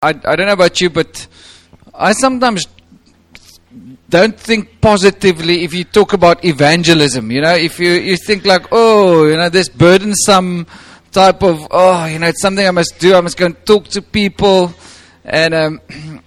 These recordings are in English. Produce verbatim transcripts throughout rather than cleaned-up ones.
I, I don't know about you, but I sometimes don't think positively if you talk about evangelism. You know, if you, you think like, oh, you know, this burdensome type of, oh, you know, it's something I must do. I must go and talk to people. And um,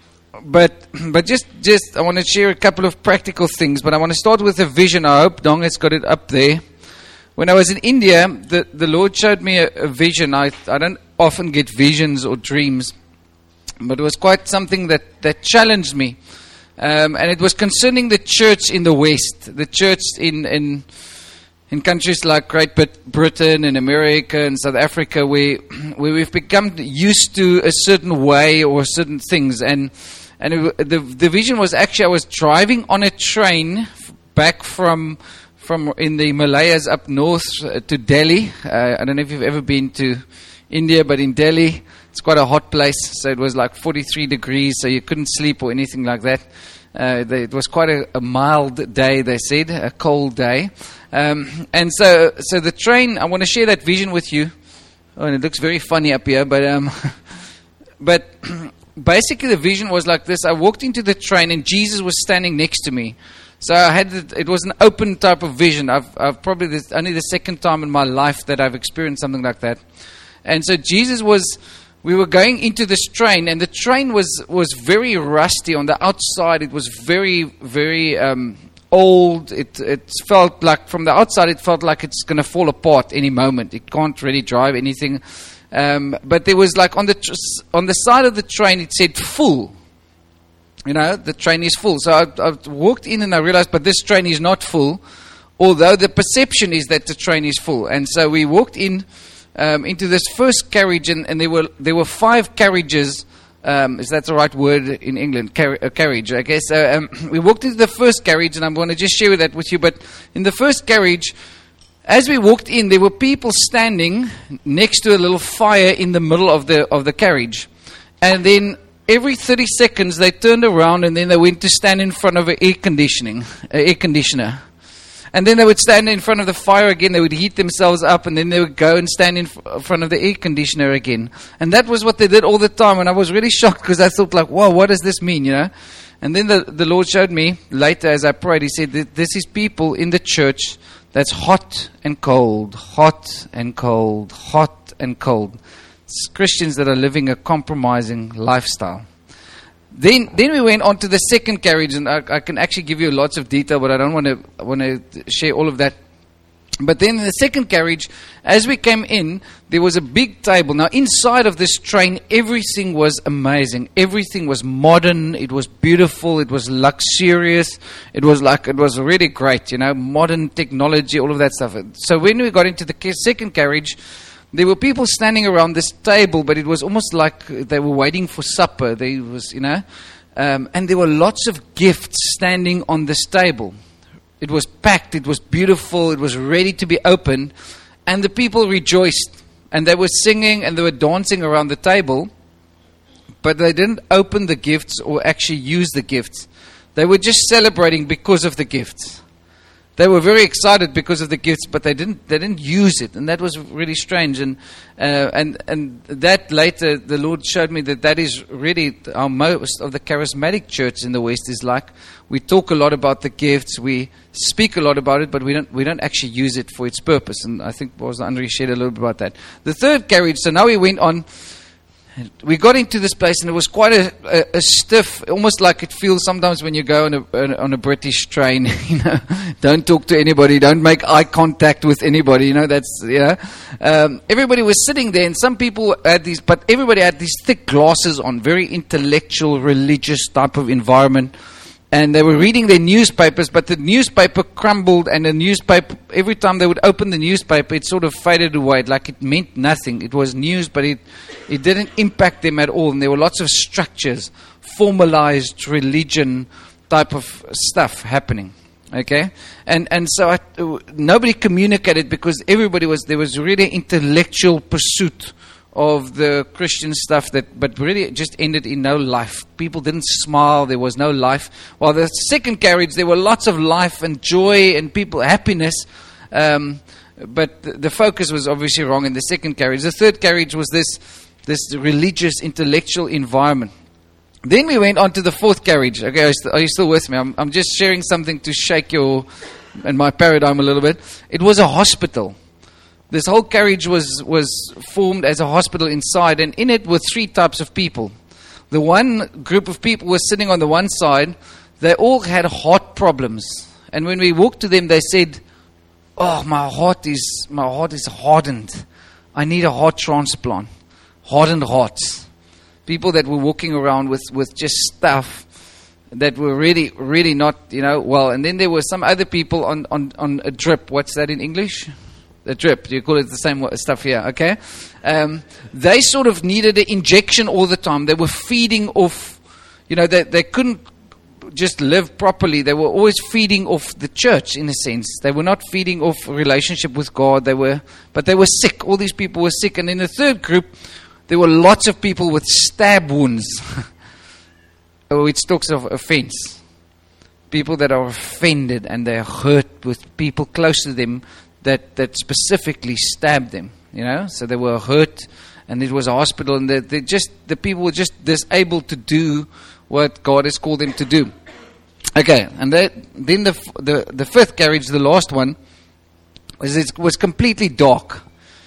but but just just I want to share a couple of practical things. But I want to start with a vision. I hope Dong has got it up there. When I was in India, the, the Lord showed me a, a vision. I I don't often get visions or dreams, but it was quite something that, that challenged me. Um, and it was concerning the church in the West, the church in in, in countries like Great Britain and America and South Africa, where where we've become used to a certain way or certain things. And and it, the the vision was actually I was driving on a train back from from in the Himalayas up north to Delhi. Uh, I don't know if you've ever been to India, but in Delhi, it's quite a hot place, so it was like forty-three degrees, so you couldn't sleep or anything like that. Uh, they, it was quite a, a mild day, they said, a cold day. Um, and so so the train, I want to share that vision with you. Oh, and it looks very funny up here, but um, but basically the vision was like this. I walked into the train and Jesus was standing next to me. So I had it was an open type of vision. I've, I've probably this, only the second time in my life that I've experienced something like that. And so Jesus was, we were going into this train, and the train was, was very rusty on the outside. It was very, very um, old. It it felt like, from the outside, it felt like it's going to fall apart any moment. It can't really drive anything. Um, but there was like, on the tr- on the side of the train, it said full. You know, the train is full. So I, I walked in and I realized, but this train is not full, although the perception is that the train is full. And so we walked in Um, into this first carriage, and, and there were there were five carriages. Um, is that the right word in England? Car- a carriage, I guess. Uh, um, we walked into the first carriage, and I'm going to just share that with you. But in the first carriage, as we walked in, there were people standing next to a little fire in the middle of the of the carriage, and then every thirty seconds they turned around, and then they went to stand in front of an air conditioning, uh, air conditioner. And then they would stand in front of the fire again. They would heat themselves up, and then they would go and stand in f- front of the air conditioner again. And that was what they did all the time. And I was really shocked because I thought, like, wow, what does this mean, you know? And then the, the Lord showed me later as I prayed. He said, this is people in the church that's hot and cold, hot and cold, hot and cold. It's Christians that are living a compromising lifestyle. Then, then we went on to the second carriage, and I, I can actually give you lots of detail, but I don't want to want to share all of that. But then in the second carriage, as we came in, there was a big table. Now, inside of this train, everything was amazing. Everything was modern. It was beautiful. It was luxurious. It was like, it was really great, you know, modern technology, all of that stuff. So when we got into the second carriage, there were people standing around this table, but it was almost like they were waiting for supper. There was, you know, um, and there were lots of gifts standing on this table. It was packed. It was beautiful. It was ready to be opened, and the people rejoiced, and they were singing and they were dancing around the table, but they didn't open the gifts or actually use the gifts. They were just celebrating because of the gifts. They were very excited because of the gifts, but they didn't. They didn't use it, and that was really strange. And uh, and and that later, the Lord showed me that that is really how most of the charismatic church in the West is like. We talk a lot about the gifts, we speak a lot about it, but we don't we don't actually use it for its purpose. And I think was Andre shared a little bit about that. The third carriage. So now we went on. We got into this place, and it was quite a, a, a stiff, almost like it feels sometimes when you go on a, on a British train, you know, don't talk to anybody, don't make eye contact with anybody, you know, that's, yeah. Um, everybody was sitting there, and some people had these, but everybody had these thick glasses on, very intellectual, religious type of environment. And they were reading their newspapers, but the newspaper crumbled, and the newspaper, every time they would open the newspaper, it sort of faded away, like it meant nothing. It was news, but it, it didn't impact them at all. And there were lots of structures, formalized religion type of stuff happening. Okay? And and so I, nobody communicated because everybody was, there was really intellectual pursuit of the Christian stuff, that, but really it just ended in no life. People didn't smile. There was no life. While the second carriage, there were lots of life and joy and people, happiness. Um, but the, the focus was obviously wrong in the second carriage. The third carriage was this this religious, intellectual environment. Then we went on to the fourth carriage. Okay, are you still, are you still with me? I'm, I'm just sharing something to shake your and my paradigm a little bit. It was a hospital. This whole carriage was, was formed as a hospital inside, and in it were three types of people. The one group of people was sitting on the one side. They all had heart problems. And when we walked to them, they said, oh, my heart is my heart is hardened. I need a heart transplant. Hardened hearts. People that were walking around with, with just stuff that were really, really not, you know, well. And then there were some other people on, on, on a drip. What's that in English? A drip. You call it the same stuff here, okay? Um, they sort of needed an injection all the time. They were feeding off, you know, they, they couldn't just live properly. They were always feeding off the church, in a sense. They were not feeding off a relationship with God. They were, but they were sick. All these people were sick. And in the third group, there were lots of people with stab wounds, which talks of offense. People that are offended and they are hurt with people close to them that, that specifically stabbed them. You know, so they were hurt, and it was a hospital, and they, they just the people were just disabled to do what God has called them to do. Okay, and that, then the, the the fifth carriage, the last one, was it was completely dark.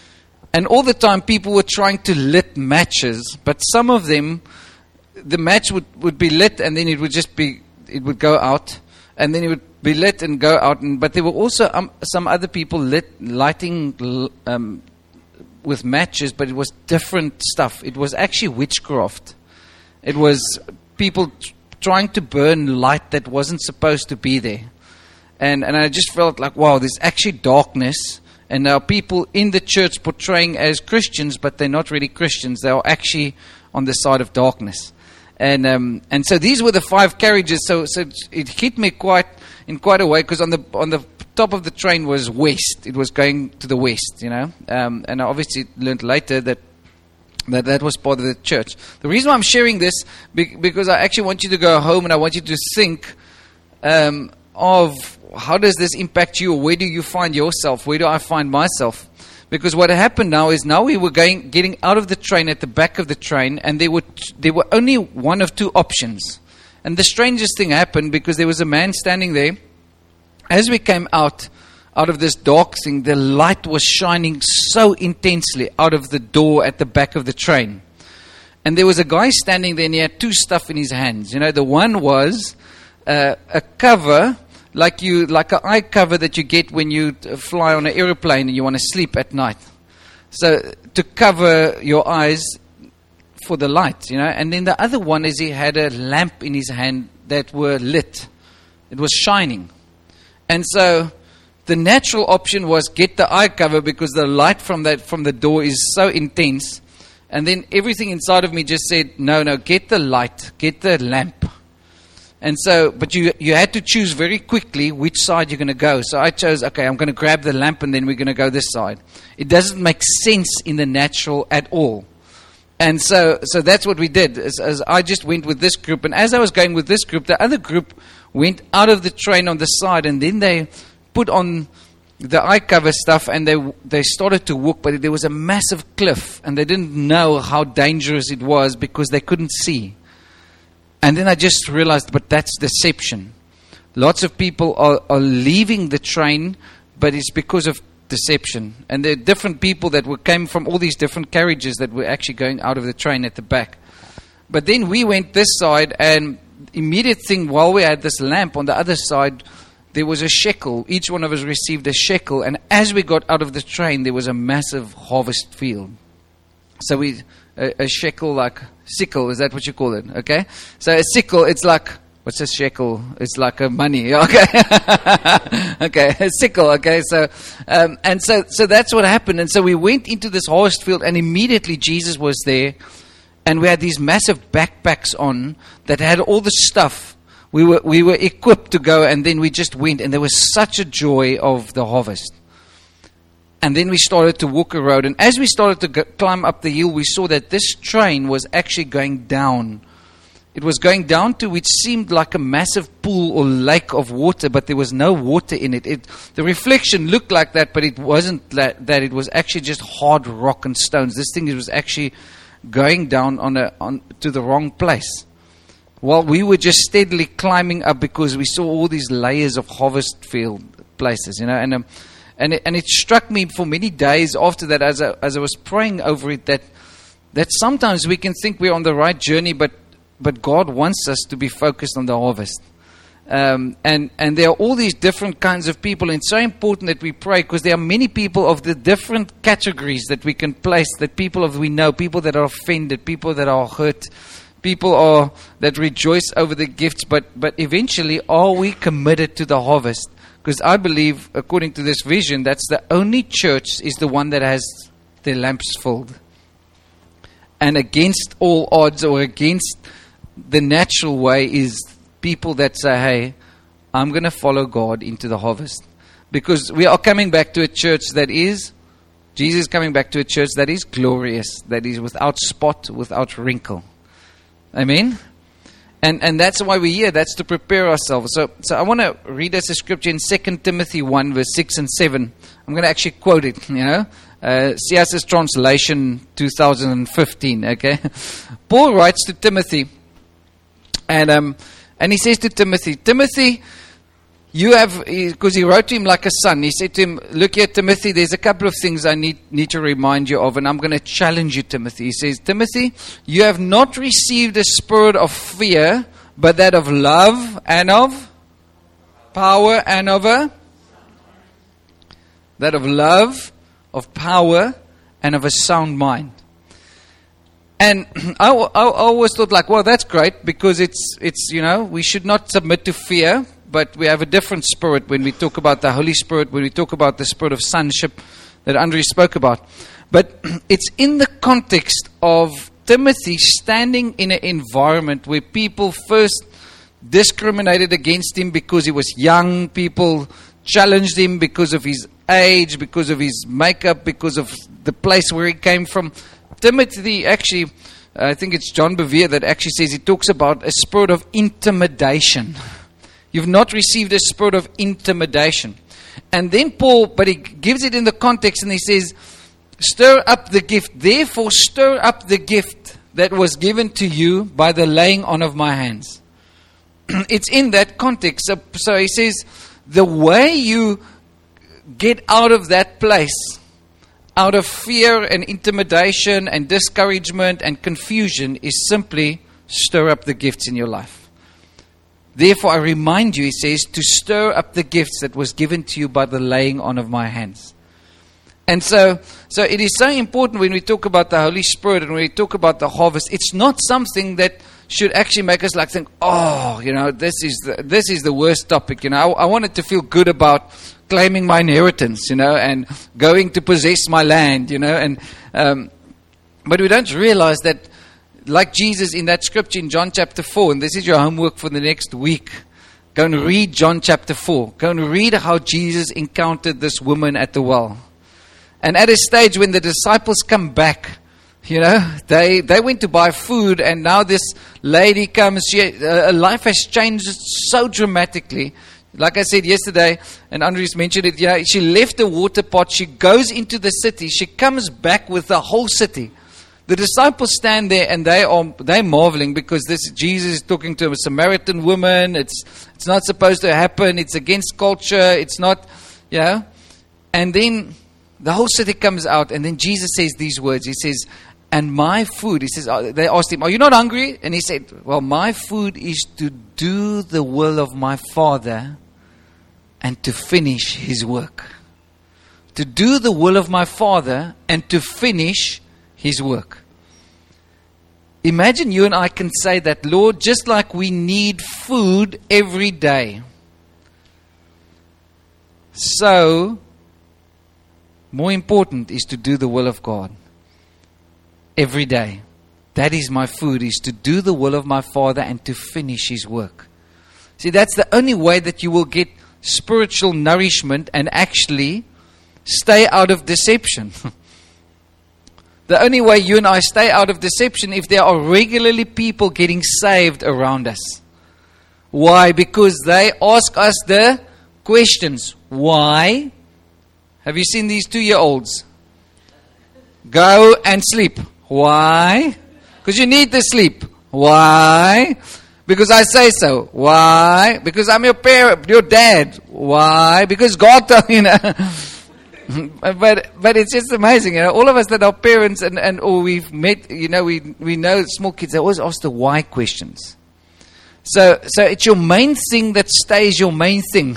And all the time people were trying to lit matches, but some of them, the match would, would be lit and then it would just be, it would go out. And then it would be lit and go out. And, but there were also um, some other people lit, lighting um, with matches, but it was different stuff. It was actually witchcraft. It was people t- trying to burn light that wasn't supposed to be there. And, and I just felt like, wow, there's actually darkness. And there are people in the church portraying as Christians, but they're not really Christians. They are actually on the side of darkness. And um, and so these were the five carriages. So so it hit me quite in quite a way, because on the on the top of the train was west. It was going to the west, you know. Um, and I obviously learned later that that that was part of the church. The reason why I'm sharing this, be, because I actually want you to go home and I want you to think um, of how does this impact you, or where do you find yourself? Where do I find myself? Because what happened now is now we were going, getting out of the train at the back of the train, and there were t- there were only one of two options. And the strangest thing happened, because there was a man standing there. As we came out out of this dark thing, the light was shining so intensely out of the door at the back of the train. And there was a guy standing there, and he had two stuff in his hands. You know, the one was uh, a cover. Like you, like an eye cover that you get when you fly on an aeroplane and you want to sleep at night. So to cover your eyes for the light, you know. And then the other one is he had a lamp in his hand that were lit. It was shining. And so the natural option was get the eye cover, because the light from that from the door is so intense. And then everything inside of me just said, no, no, get the light, get the lamp. And so, but you you had to choose very quickly which side you're going to go. So I chose, okay, I'm going to grab the lamp and then we're going to go this side. It doesn't make sense in the natural at all. And so so that's what we did. As, as I just went with this group. And as I was going with this group, the other group went out of the train on the side. And then they put on the eye cover stuff and they they started to walk. But there was a massive cliff. And they didn't know how dangerous it was because they couldn't see. And then I just realized, but that's deception. Lots of people are, are leaving the train, but it's because of deception. And there are different people that were, came from all these different carriages that were actually going out of the train at the back. But then we went this side, and immediate thing, while we had this lamp on the other side, there was a shekel. Each one of us received a shekel. And as we got out of the train, there was a massive harvest field. So we... A, a shekel, like sickle, is that what you call it? Okay, so a sickle, it's like, what's a shekel? It's like a money. Okay, okay, a sickle. Okay, so um, and so so that's what happened. And so we went into this harvest field, and immediately Jesus was there, and we had these massive backpacks on that had all the stuff. We were we were equipped to go, and then we just went, and there was such a joy of the harvest. And then we started to walk a road. And as we started to go, climb up the hill, we saw that this train was actually going down. It was going down to which seemed like a massive pool or lake of water, but there was no water in it. it the reflection looked like that, but it wasn't that, that. It was actually just hard rock and stones. This thing was actually going down on a on to the wrong place. While we were just steadily climbing up because we saw all these layers of harvest field places, you know, and um, and it, and it struck me for many days after that, as I, as I was praying over it, that that sometimes we can think we're on the right journey, but but God wants us to be focused on the harvest. Um, and, and there are all these different kinds of people, and it's so important that we pray, because there are many people of the different categories that we can place, that people of we know, people that are offended, people that are hurt, people are that rejoice over the gifts, but, but eventually, are we committed to the harvest? Because I believe, according to this vision, that's the only church is the one that has their lamps filled. And against all odds, or against the natural way, is people that say, hey, I'm going to follow God into the harvest. Because we are coming back to a church that is, Jesus is coming back to a church that is glorious, that is without spot, without wrinkle. Amen? And and that's why we're here. That's to prepare ourselves. So so I want to read us a scripture in Second Timothy one, verse six and seven. I'm going to actually quote it, you know. Uh, C S S translation two thousand fifteen, okay. Paul writes to Timothy, and um and he says to Timothy, Timothy, you have, because he wrote to him like a son, he said to him, look here, Timothy, there's a couple of things I need, need to remind you of, and I'm going to challenge you, Timothy. He says, Timothy, you have not received a spirit of fear, but that of love and of power and of a, that of love, of power, and of a sound mind. And I, I, I always thought like, well, that's great, because it's, it's, you know, we should not submit to fear, but we have a different spirit when we talk about the Holy Spirit, when we talk about the spirit of sonship that Andre spoke about. But it's in the context of Timothy standing in an environment where people first discriminated against him because he was young, people challenged him because of his age, because of his makeup, because of the place where he came from. Timothy actually, I think it's John Bevere that actually says, he talks about a spirit of intimidation. You've not received a spirit of intimidation. And then Paul, but he gives it in the context and he says, stir up the gift. Therefore, stir up the gift that was given to you by the laying on of my hands. It's in that context. So, so he says, the way you get out of that place, out of fear and intimidation and discouragement and confusion, is simply stir up the gifts in your life. Therefore, I remind you, he says, to stir up the gifts that was given to you by the laying on of my hands. And so, so it is so important when we talk about the Holy Spirit and when we talk about the harvest. It's not something that should actually make us like think, oh, you know, this is the, this is the worst topic. You know, I, I wanted to feel good about claiming my inheritance, you know, and going to possess my land, you know, and um, but we don't realize that, like Jesus in that scripture in John chapter four, and this is your homework for the next week. Go and read John chapter four. Go and read how Jesus encountered this woman at the well. And at a stage when the disciples come back, you know, they they went to buy food, and now this lady comes. She, uh, her life has changed so dramatically. Like I said yesterday, and Andres mentioned it, yeah, she left the water pot, she goes into the city, she comes back with the whole city. The disciples stand there and they are they marveling, because this Jesus is talking to a Samaritan woman. It's it's not supposed to happen, it's against culture, it's not, you know. And then the whole city comes out, and then Jesus says these words. He says, and my food, he says, they asked him, are you not hungry? And he said, well, my food is to do the will of my Father and to finish his work. To do the will of my Father and to finish his work. Imagine you and I can say that, Lord, just like we need food every day, so more important is to do the will of God. Every day. That is my food, is to do the will of my Father and to finish his work. See, that's the only way that you will get spiritual nourishment and actually stay out of deception. The only way you and I stay out of deception if there are regularly people getting saved around us. Why? Because they ask us the questions. Why? Have you seen these two-year-olds? Go and sleep. Why? Because you need the sleep. Why? Because I say so. Why? Because I'm your parent, your dad. Why? Because God told you know. but but it's just amazing, you know. All of us that are parents and, and or we've met, you know, we we know small kids, they always ask the why questions. So so it's your main thing that stays your main thing.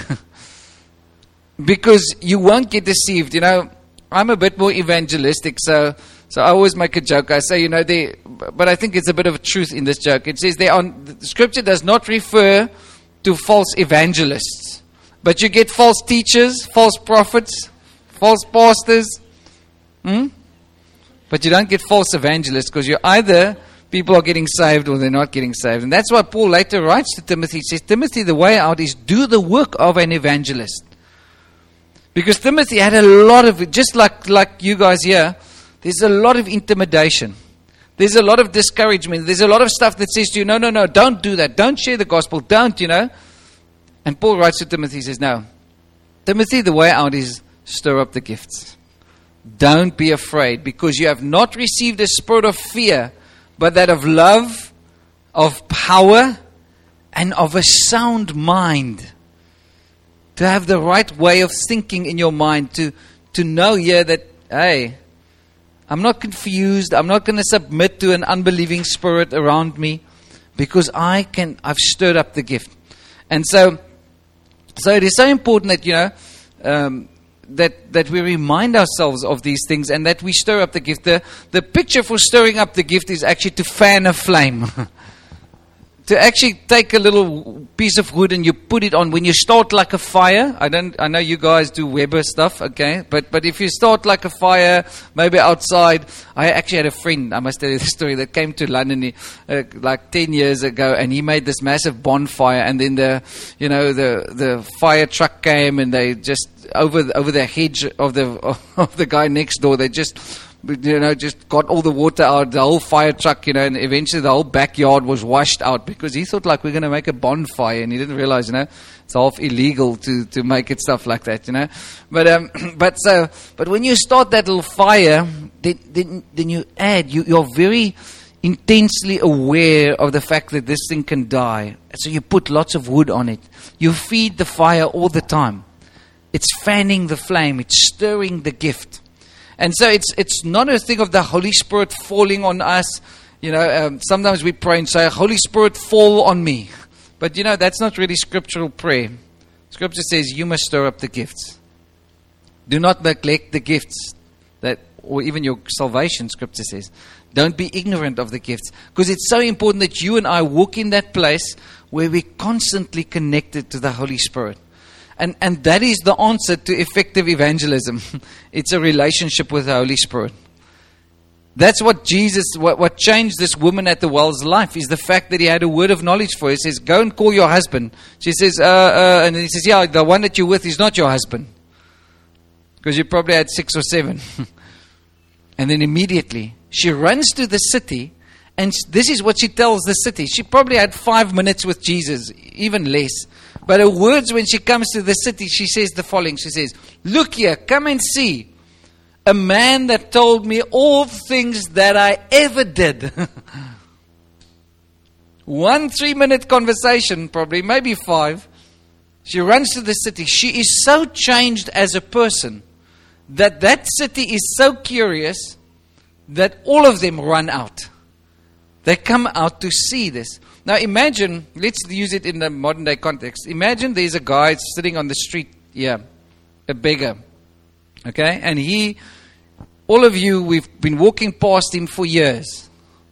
Because you won't get deceived, you know. I'm a bit more evangelistic, so so I always make a joke. I say, you know, they, but I think it's a bit of a truth in this joke. It says there on the scripture does not refer to false evangelists, but you get false teachers, false prophets, false pastors, hmm? But you don't get false evangelists, because you're either people are getting saved or they're not getting saved. And that's why Paul later writes to Timothy. He says, Timothy, the way out is do the work of an evangelist. Because Timothy had a lot of, just like, like you guys here, there's a lot of intimidation. There's a lot of discouragement. There's a lot of stuff that says to you, no, no, no, don't do that. Don't share the gospel. Don't, you know. And Paul writes to Timothy, he says, no. Timothy, the way out is stir up the gifts. Don't be afraid, because you have not received a spirit of fear, but that of love, of power, and of a sound mind. To have the right way of thinking in your mind, to, to know here that, hey, I'm not confused, I'm not going to submit to an unbelieving spirit around me, because I can, I've stirred up the gift. And so, so it is so important that, you know, um, that, that we remind ourselves of these things and that we stir up the gift. The, the picture for stirring up the gift is actually to fan a flame. To actually take a little piece of wood and you put it on. When you start like a fire, I don't, I know you guys do Weber stuff, okay? But but if you start like a fire, maybe outside. I actually had a friend, I must tell you the story, that came to London he, uh, like ten years ago, and he made this massive bonfire, and then the, you know, the the fire truck came, and they just over the, over the hedge of the of the guy next door, they just, you know, just got all the water out, the whole fire truck, you know, and eventually the whole backyard was washed out, because he thought like we're going to make a bonfire, and he didn't realize, you know, it's half illegal to, to make it stuff like that, you know. But um, but so, but when you start that little fire, then then, then you add, you, you're very intensely aware of the fact that this thing can die. So you put lots of wood on it. You feed the fire all the time. It's fanning the flame. It's stirring the gift. And so it's it's not a thing of the Holy Spirit falling on us. You know, um, sometimes we pray and say, Holy Spirit, fall on me. But, you know, that's not really scriptural prayer. Scripture says you must stir up the gifts. Do not neglect the gifts, that, or even your salvation, Scripture says. Don't be ignorant of the gifts. Because it's so important that you and I walk in that place where we're constantly connected to the Holy Spirit. And and that is the answer to effective evangelism. It's a relationship with the Holy Spirit. That's what Jesus, what, what changed this woman at the well's life, is the fact that he had a word of knowledge for her. He says, go and call your husband. She says, uh, uh, and he says, yeah, the one that you're with is not your husband. Because you probably had six or seven. And then immediately, she runs to the city, and this is what she tells the city. She probably had five minutes with Jesus, even less. But her words when she comes to the city, she says the following. She says, look here, come and see a man that told me all things that I ever did. One three-minute conversation, probably, maybe five. She runs to the city. She is so changed as a person that that city is so curious that all of them run out. They come out to see this. Now imagine, let's use it in the modern day context. Imagine there's a guy sitting on the street here, a beggar. Okay? And he, all of you, we've been walking past him for years.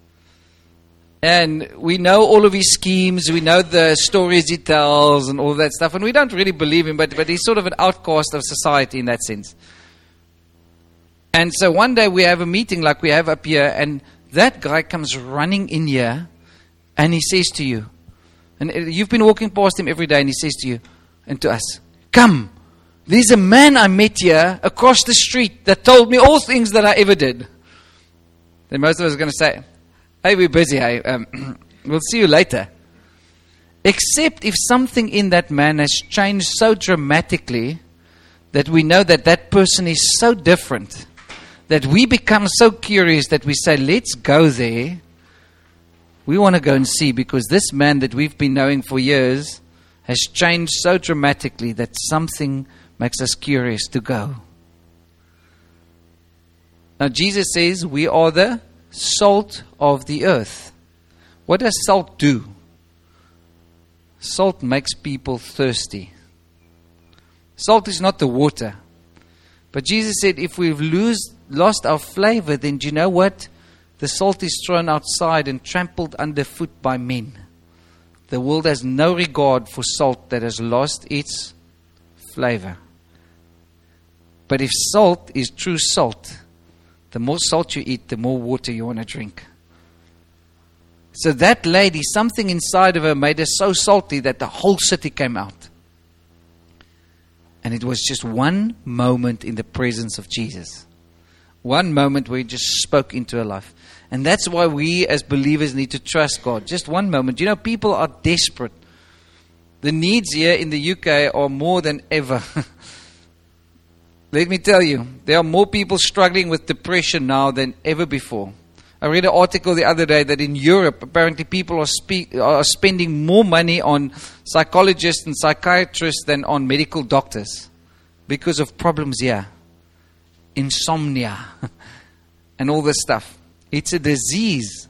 And we know all of his schemes, we know the stories he tells and all that stuff. And we don't really believe him, but, but he's sort of an outcast of society in that sense. And so one day we have a meeting like we have up here, and that guy comes running in here, and he says to you, and you've been walking past him every day, and he says to you and to us, come, there's a man I met here across the street that told me all things that I ever did. Then most of us are going to say, hey, we're busy, hey, um, we'll see you later. Except if something in that man has changed so dramatically that we know that that person is so different that we become so curious that we say, let's go there. We want to go and see, because this man that we've been knowing for years has changed so dramatically that something makes us curious to go. Now Jesus says we are the salt of the earth. What does salt do? Salt makes people thirsty. Salt is not the water. But Jesus said if we've lose, lost our flavor, then do you know what? The salt is thrown outside and trampled underfoot by men. The world has no regard for salt that has lost its flavor. But if salt is true salt, the more salt you eat, the more water you want to drink. So that lady, something inside of her made her so salty that the whole city came out. And it was just one moment in the presence of Jesus. One moment where he just spoke into her life. And that's why we as believers need to trust God. Just one moment. You know, people are desperate. The needs here in the U K are more than ever. Let me tell you, there are more people struggling with depression now than ever before. I read an article the other day that in Europe, apparently people are, spe- are spending more money on psychologists and psychiatrists than on medical doctors because of problems here. Insomnia and all this stuff. It's a disease.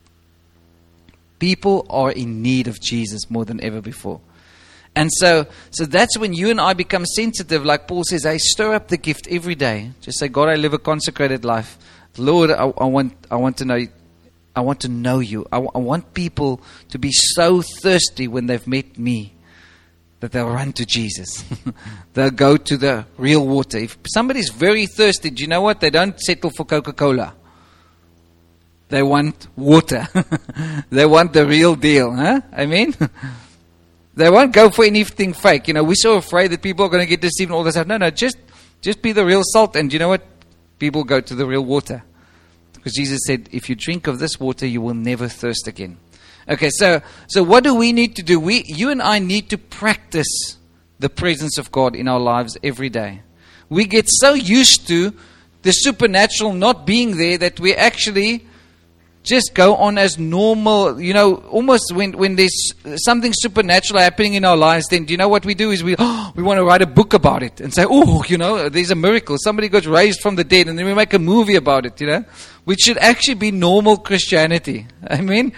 People are in need of Jesus more than ever before. And so, so that's when you and I become sensitive. Like Paul says, hey, stir up the gift every day. Just say, God, I live a consecrated life. Lord, I, I want, I want to know, I want to know you. I, I want people to be so thirsty when they've met me that they'll run to Jesus. They'll go to the real water. If somebody's very thirsty, do you know what? They don't settle for Coca-Cola. They want water. They want the real deal. Huh? I mean, they won't go for anything fake. You know, we're so afraid that people are going to get deceived and all this stuff. No, no, just, just be the real salt. And you know what? People go to the real water. Because Jesus said, if you drink of this water, you will never thirst again. Okay, so so what do we need to do? We, you and I need to practice the presence of God in our lives every day. We get so used to the supernatural not being there that we actually just go on as normal. You know, almost when, when there's something supernatural happening in our lives, then do you know what we do is we oh, we want to write a book about it and say, oh, you know, there's a miracle. Somebody got raised from the dead, and then we make a movie about it, you know, which should actually be normal Christianity. I mean,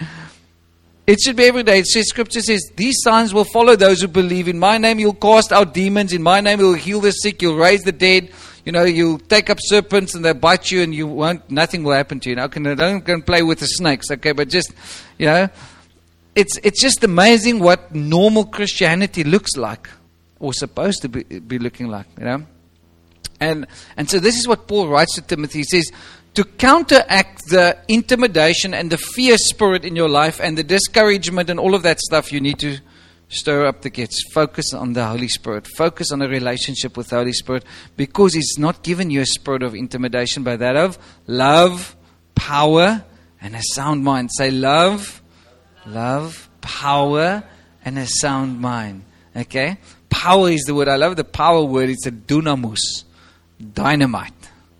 it should be every day. It says, Scripture says, these signs will follow those who believe. In my name you'll cast out demons. In my name you'll heal the sick. You'll raise the dead. You know, you'll take up serpents and they'll bite you and you won't, nothing will happen to you. Now, can, don't go and play with the snakes, okay? But just, you know, it's it's just amazing what normal Christianity looks like, or supposed to be, be looking like, you know? And and so this is what Paul writes to Timothy. He says, to counteract the intimidation and the fear spirit in your life and the discouragement and all of that stuff, you need to stir up the gifts. Focus on the Holy Spirit. Focus on a relationship with the Holy Spirit, because He's not given you a spirit of intimidation, but that of love, power, and a sound mind. Say love, love, power, and a sound mind. Okay? Power is the word. I love the power word. It's a dunamis, dynamite.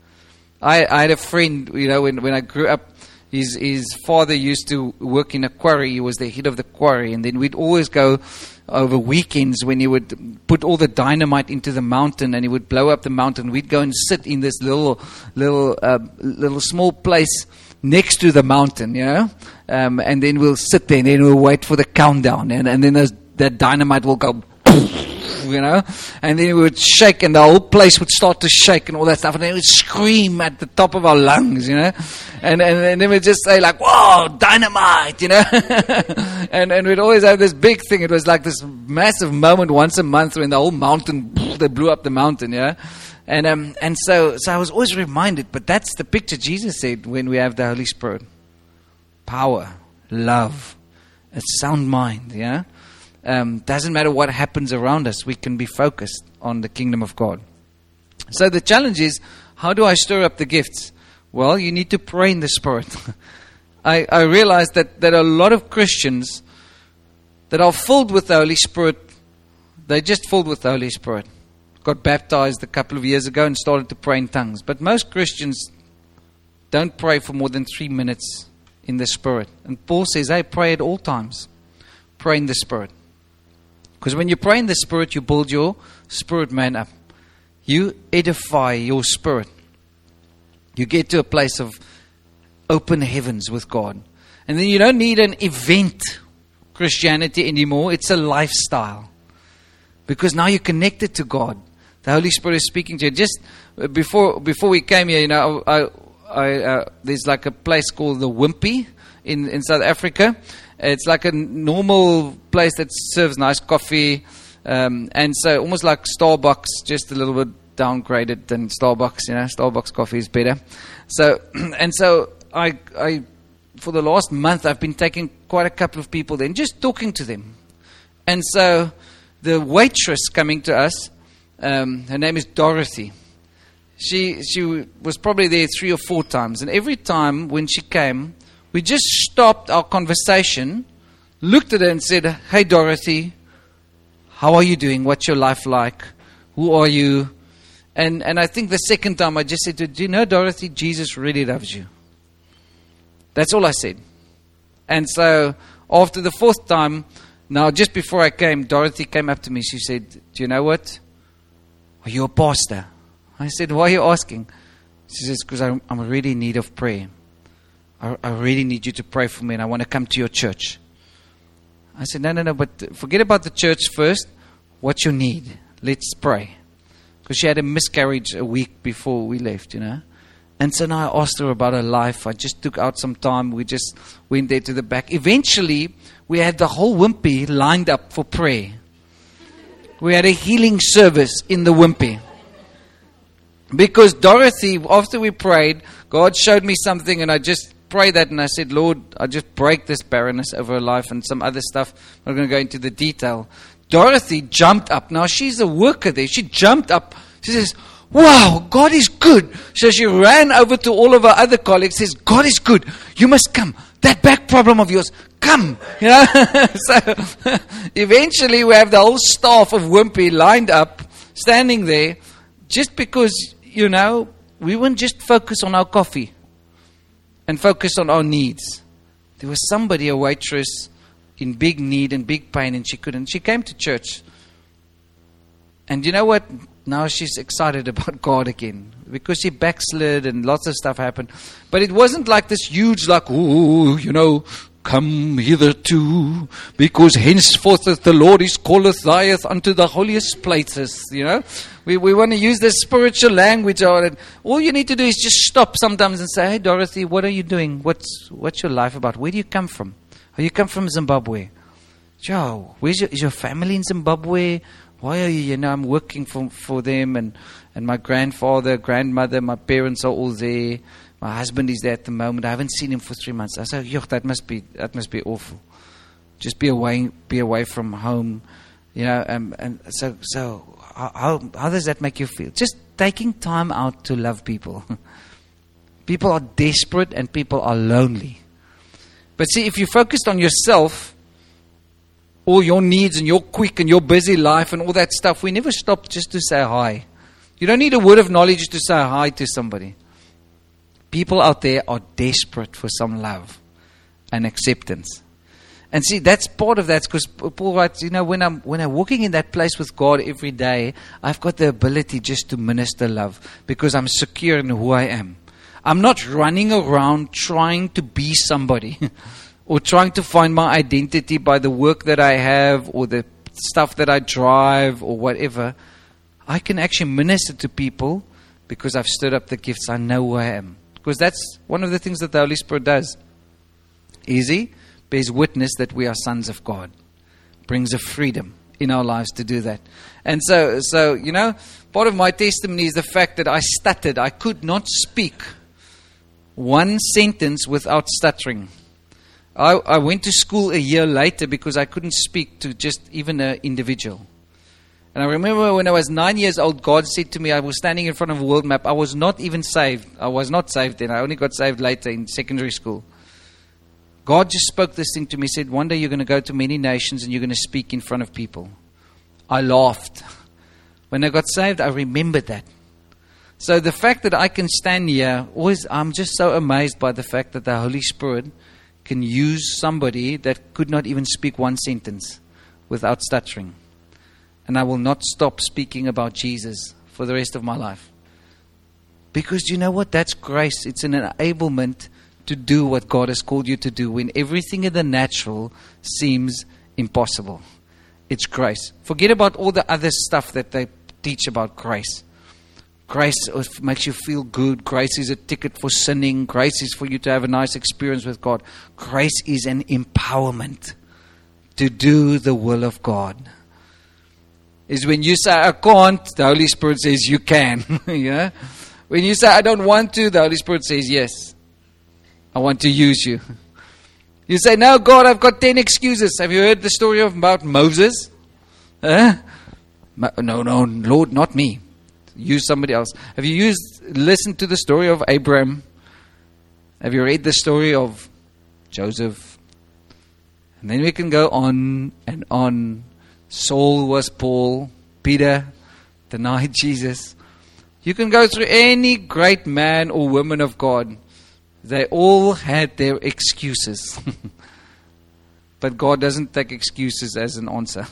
I, I had a friend, you know, when, when I grew up, his his father used to work in a quarry. He was the head of the quarry. And then we'd always go over weekends when he would put all the dynamite into the mountain and he would blow up the mountain. We'd go and sit in this little, little, uh, little small place next to the mountain, you know. Um, and then we'll sit there and then we'll wait for the countdown. And, and then those, that dynamite will go, you know, and then we would shake and the whole place would start to shake and all that stuff, and then we would scream at the top of our lungs, you know, and and, and then we'd just say like, whoa, dynamite, you know, and and we'd always have this big thing. It was like this massive moment once a month when the whole mountain, they blew up the mountain, yeah, and um and so so I was always reminded, but that's the picture Jesus said when we have the Holy Spirit, power, love, a sound mind, yeah. Um, doesn't matter what happens around us, we can be focused on the kingdom of God. So the challenge is, how do I stir up the gifts? Well, you need to pray in the Spirit. I, I realize that, that a lot of Christians that are filled with the Holy Spirit, they're just filled with the Holy Spirit. Got baptized a couple of years ago and started to pray in tongues. But most Christians don't pray for more than three minutes in the Spirit. And Paul says, hey, pray at all times. Pray in the Spirit. Because when you pray in the Spirit, you build your spirit man up. You edify your spirit. You get to a place of open heavens with God. And then you don't need an event Christianity anymore. It's a lifestyle. Because now you're connected to God. The Holy Spirit is speaking to you. Just before before we came here, you know, I, I, uh, there's like a place called the Wimpy in, in South Africa. It's like a normal place that serves nice coffee. Um, and so almost like Starbucks, just a little bit downgraded than Starbucks. You know, Starbucks coffee is better. So, and so I, I, for the last month, I've been taking quite a couple of people there and just talking to them. And so the waitress coming to us, um, her name is Dorothy. She she was probably there three or four times. And every time when she came, we just stopped our conversation, looked at her and said, hey, Dorothy, how are you doing? What's your life like? Who are you? And and I think the second time I just said to her, do you know, Dorothy, Jesus really loves you. That's all I said. And so after the fourth time, now just before I came, Dorothy came up to me. She said, do you know what? Are you a pastor? I said, why are you asking? She says, because I'm, I'm really in need of prayer. I, I really need you to pray for me and I want to come to your church. I said, no, no, no, but forget about the church first. What's your need? Let's pray. Because she had a miscarriage a week before we left, you know. And so now I asked her about her life. I just took out some time. We just went there to the back. Eventually, we had the whole Wimpy lined up for prayer. We had a healing service in the Wimpy. Because Dorothy, after we prayed, God showed me something and I just prayed that and I said, Lord, I just break this barrenness over her life and some other stuff. I'm not going to go into the detail. Dorothy jumped up. Now, she's a worker there. She jumped up. She says, wow, God is good. So she ran over to all of her other colleagues, says, God is good. You must come. That back problem of yours, come. You know. So eventually we have the whole staff of Wimpy lined up, standing there, just because, you know, we wouldn't just focus on our coffee and focus on our needs. There was somebody, a waitress, in big need and big pain, and she couldn't. She came to church. And you know what? Now she's excited about God again. Because she backslid and lots of stuff happened. But it wasn't like this huge, like, oh, you know, come hitherto, because henceforth the Lord is calleth thieth unto the holiest places. You know, we we want to use this spiritual language on it. All you need to do is just stop sometimes and say, hey, Dorothy, what are you doing? What's what's your life about? Where do you come from? Oh, you come from Zimbabwe. Joe, where's your, is your family in Zimbabwe? Why are you, you know, I'm working for for them, and, and my grandfather, grandmother, my parents are all there. My husband is there at the moment. I haven't seen him for three months. I said, "Yoch, that must be that must be awful. Just be away, be away from home, you know." Um, and so, so how how does that make you feel? Just taking time out to love people. People are desperate and people are lonely. But see, if you focused on yourself, all your needs and your quick and your busy life and all that stuff, we never stop just to say hi. You don't need a word of knowledge to say hi to somebody. People out there are desperate for some love and acceptance. And see, that's part of that, because Paul writes, you know, when I'm when I'm walking in that place with God every day, I've got the ability just to minister love because I'm secure in who I am. I'm not running around trying to be somebody or trying to find my identity by the work that I have or the stuff that I drive or whatever. I can actually minister to people because I've stirred up the gifts. I know who I am. Because that's one of the things that the Holy Spirit does. Easy, bears witness that we are sons of God. Brings a freedom in our lives to do that. And so, so you know, part of my testimony is the fact that I stuttered. I could not speak one sentence without stuttering. I, I went to school a year later because I couldn't speak to just even an individual. And I remember when I was nine years old, God said to me, I was standing in front of a world map. I was not even saved. I was not saved then. I only got saved later in secondary school. God just spoke this thing to me. He said, one day you're going to go to many nations and you're going to speak in front of people. I laughed. When I got saved, I remembered that. So the fact that I can stand here, always, I'm just so amazed by the fact that the Holy Spirit can use somebody that could not even speak one sentence without stuttering. And I will not stop speaking about Jesus for the rest of my life. Because you know what? That's grace. It's an enablement to do what God has called you to do when everything in the natural seems impossible. It's grace. Forget about all the other stuff that they teach about grace. Grace makes you feel good. Grace is a ticket for sinning. Grace is for you to have a nice experience with God. Grace is an empowerment to do the will of God. Is when you say, I can't, the Holy Spirit says you can. Yeah? When you say, I don't want to, the Holy Spirit says, yes, I want to use you. You say, no, God, I've got ten excuses. Have you heard the story of, about Moses? Huh? No, no, Lord, not me. Use somebody else. Have you used, listened to the story of Abraham? Have you read the story of Joseph? And then we can go on and on. Saul was Paul. Peter denied Jesus. You can go through any great man or woman of God. They all had their excuses. But God doesn't take excuses as an answer.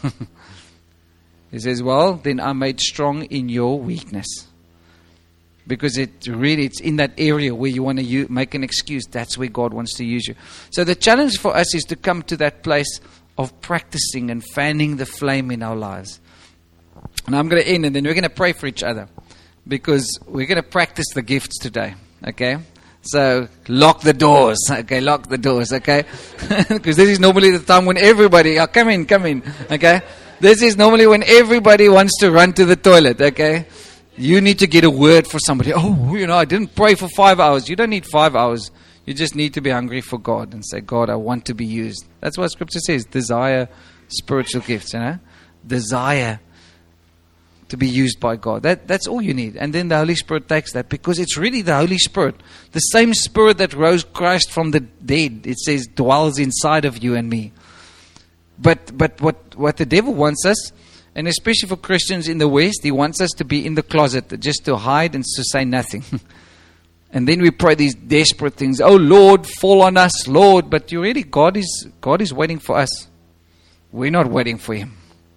He says, well, then I'm made strong in your weakness. Because it really, it's in that area where you want to use, make an excuse. That's where God wants to use you. So the challenge for us is to come to that place of practicing and fanning the flame in our lives. And I'm going to end and then we're going to pray for each other. Because we're going to practice the gifts today. Okay? So lock the doors. Okay, lock the doors. Okay? Because this is normally the time when everybody, oh, come in, come in. Okay? This is normally when everybody wants to run to the toilet, okay? You need to get a word for somebody. Oh, you know, I didn't pray for five hours. You don't need five hours. You just need to be hungry for God and say, God, I want to be used. That's what Scripture says. Desire spiritual gifts, you know? Desire to be used by God. That, that's all you need. And then the Holy Spirit takes that because it's really the Holy Spirit. The same Spirit that rose Christ from the dead, it says, dwells inside of you and me. But but what, what the devil wants us, and especially for Christians in the West, he wants us to be in the closet, just to hide and to say nothing. And then we pray these desperate things. Oh Lord, fall on us, Lord. But you really, God is God is waiting for us. We're not waiting for Him.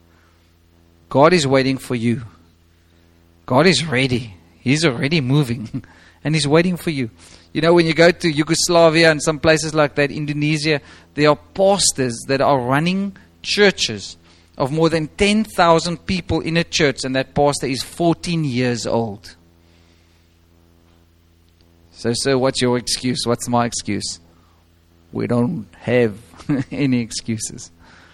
God is waiting for you. God is ready. He's already moving. And He's waiting for you. You know, when you go to Yugoslavia and some places like that, Indonesia, there are pastors that are running churches of more than ten thousand people in a church, and that pastor is fourteen years old. So, sir, what's your excuse? What's my excuse? We don't have any excuses.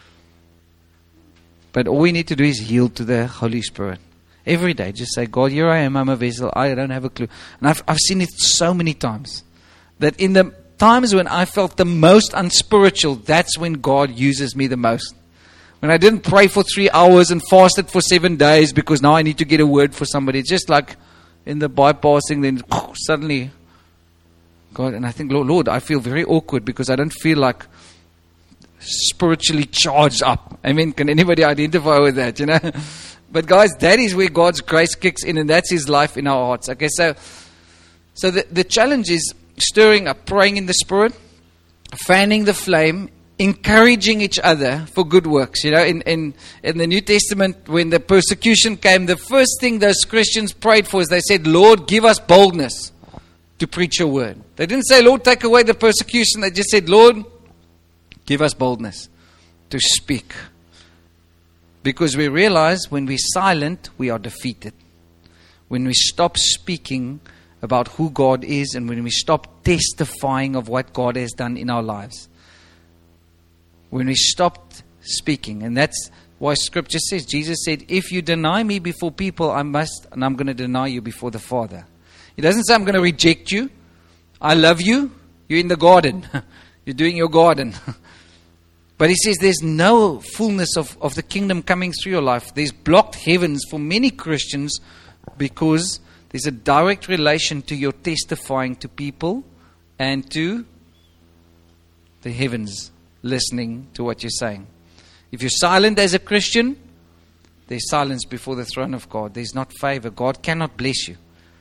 But all we need to do is yield to the Holy Spirit. Every day, just say, God, here I am, I'm a vessel, I don't have a clue. And I've, I've seen it so many times, that in the times when I felt the most unspiritual, that's when God uses me the most. When I didn't pray for three hours and fasted for seven days because now I need to get a word for somebody. It's just like in the bypassing, then suddenly, God, and I think, Lord, Lord, I feel very awkward because I don't feel like spiritually charged up. I mean, can anybody identify with that, you know? But guys, that is where God's grace kicks in, and that's His life in our hearts. Okay, so so the, the challenge is stirring up, praying in the Spirit, fanning the flame, encouraging each other for good works. You know, in, in, in the New Testament, when the persecution came, the first thing those Christians prayed for is they said, Lord, give us boldness to preach your word. They didn't say, Lord, take away the persecution. They just said, Lord, give us boldness to speak. Because we realize when we're silent, we are defeated. When we stop speaking about who God is, and when we stop testifying of what God has done in our lives. When we stop speaking. And that's why Scripture says, Jesus said, if you deny me before people, I must, and I'm going to deny you before the Father. He doesn't say, I'm going to reject you. I love you. You're in the garden. You're doing your garden. But He says there's no fullness of, of the kingdom coming through your life. There's blocked heavens for many Christians because there's a direct relation to your testifying to people and to the heavens listening to what you're saying. If you're silent as a Christian, there's silence before the throne of God. There's not favor. God cannot bless you.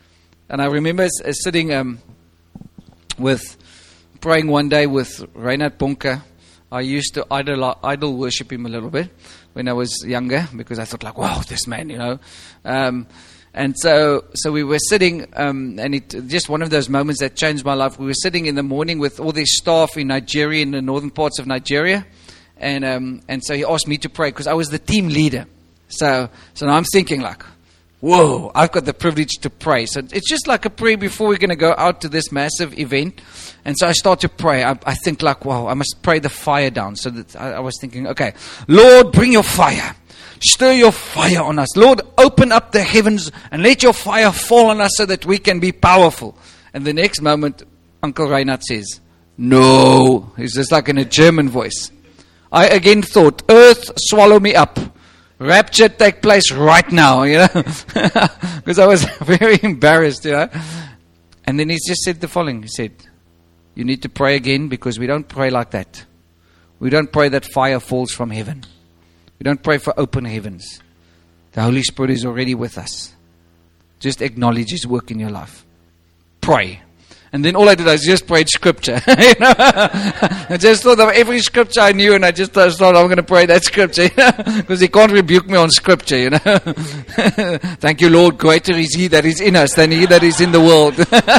And I remember s- uh, sitting um, with, praying one day with Reinhard Bonke. I used to idol, idol worship him a little bit when I was younger, because I thought like, wow, this man, you know. Um, and so so we were sitting, um, and it just one of those moments that changed my life. We were sitting in the morning with all these staff in Nigeria, in the northern parts of Nigeria. And um, and so he asked me to pray, because I was the team leader. So so now I'm thinking like, whoa, I've got the privilege to pray. So it's just like a prayer before we're going to go out to this massive event. And so I start to pray. I, I think like, wow, I must pray the fire down. So that I, I was thinking, okay, Lord, bring your fire. Stir your fire on us. Lord, open up the heavens and let your fire fall on us so that we can be powerful. And the next moment, Uncle Reinhard says, no. It's just like in a German voice. I again thought, earth, swallow me up. Rapture take place right now, you know, because I was very embarrassed, you know. And then he just said the following. He said, you need to pray again, because we don't pray like that. We don't pray that fire falls from heaven. We don't pray for open heavens. The Holy Spirit is already with us. Just acknowledge His work in your life. Pray. And then all I did, I just prayed scripture. you know? I just thought of every scripture I knew, and I just thought, I'm going to pray that scripture, because He can't rebuke me on scripture, you know. Thank you, Lord. Greater is He that is in us than he that is in the world.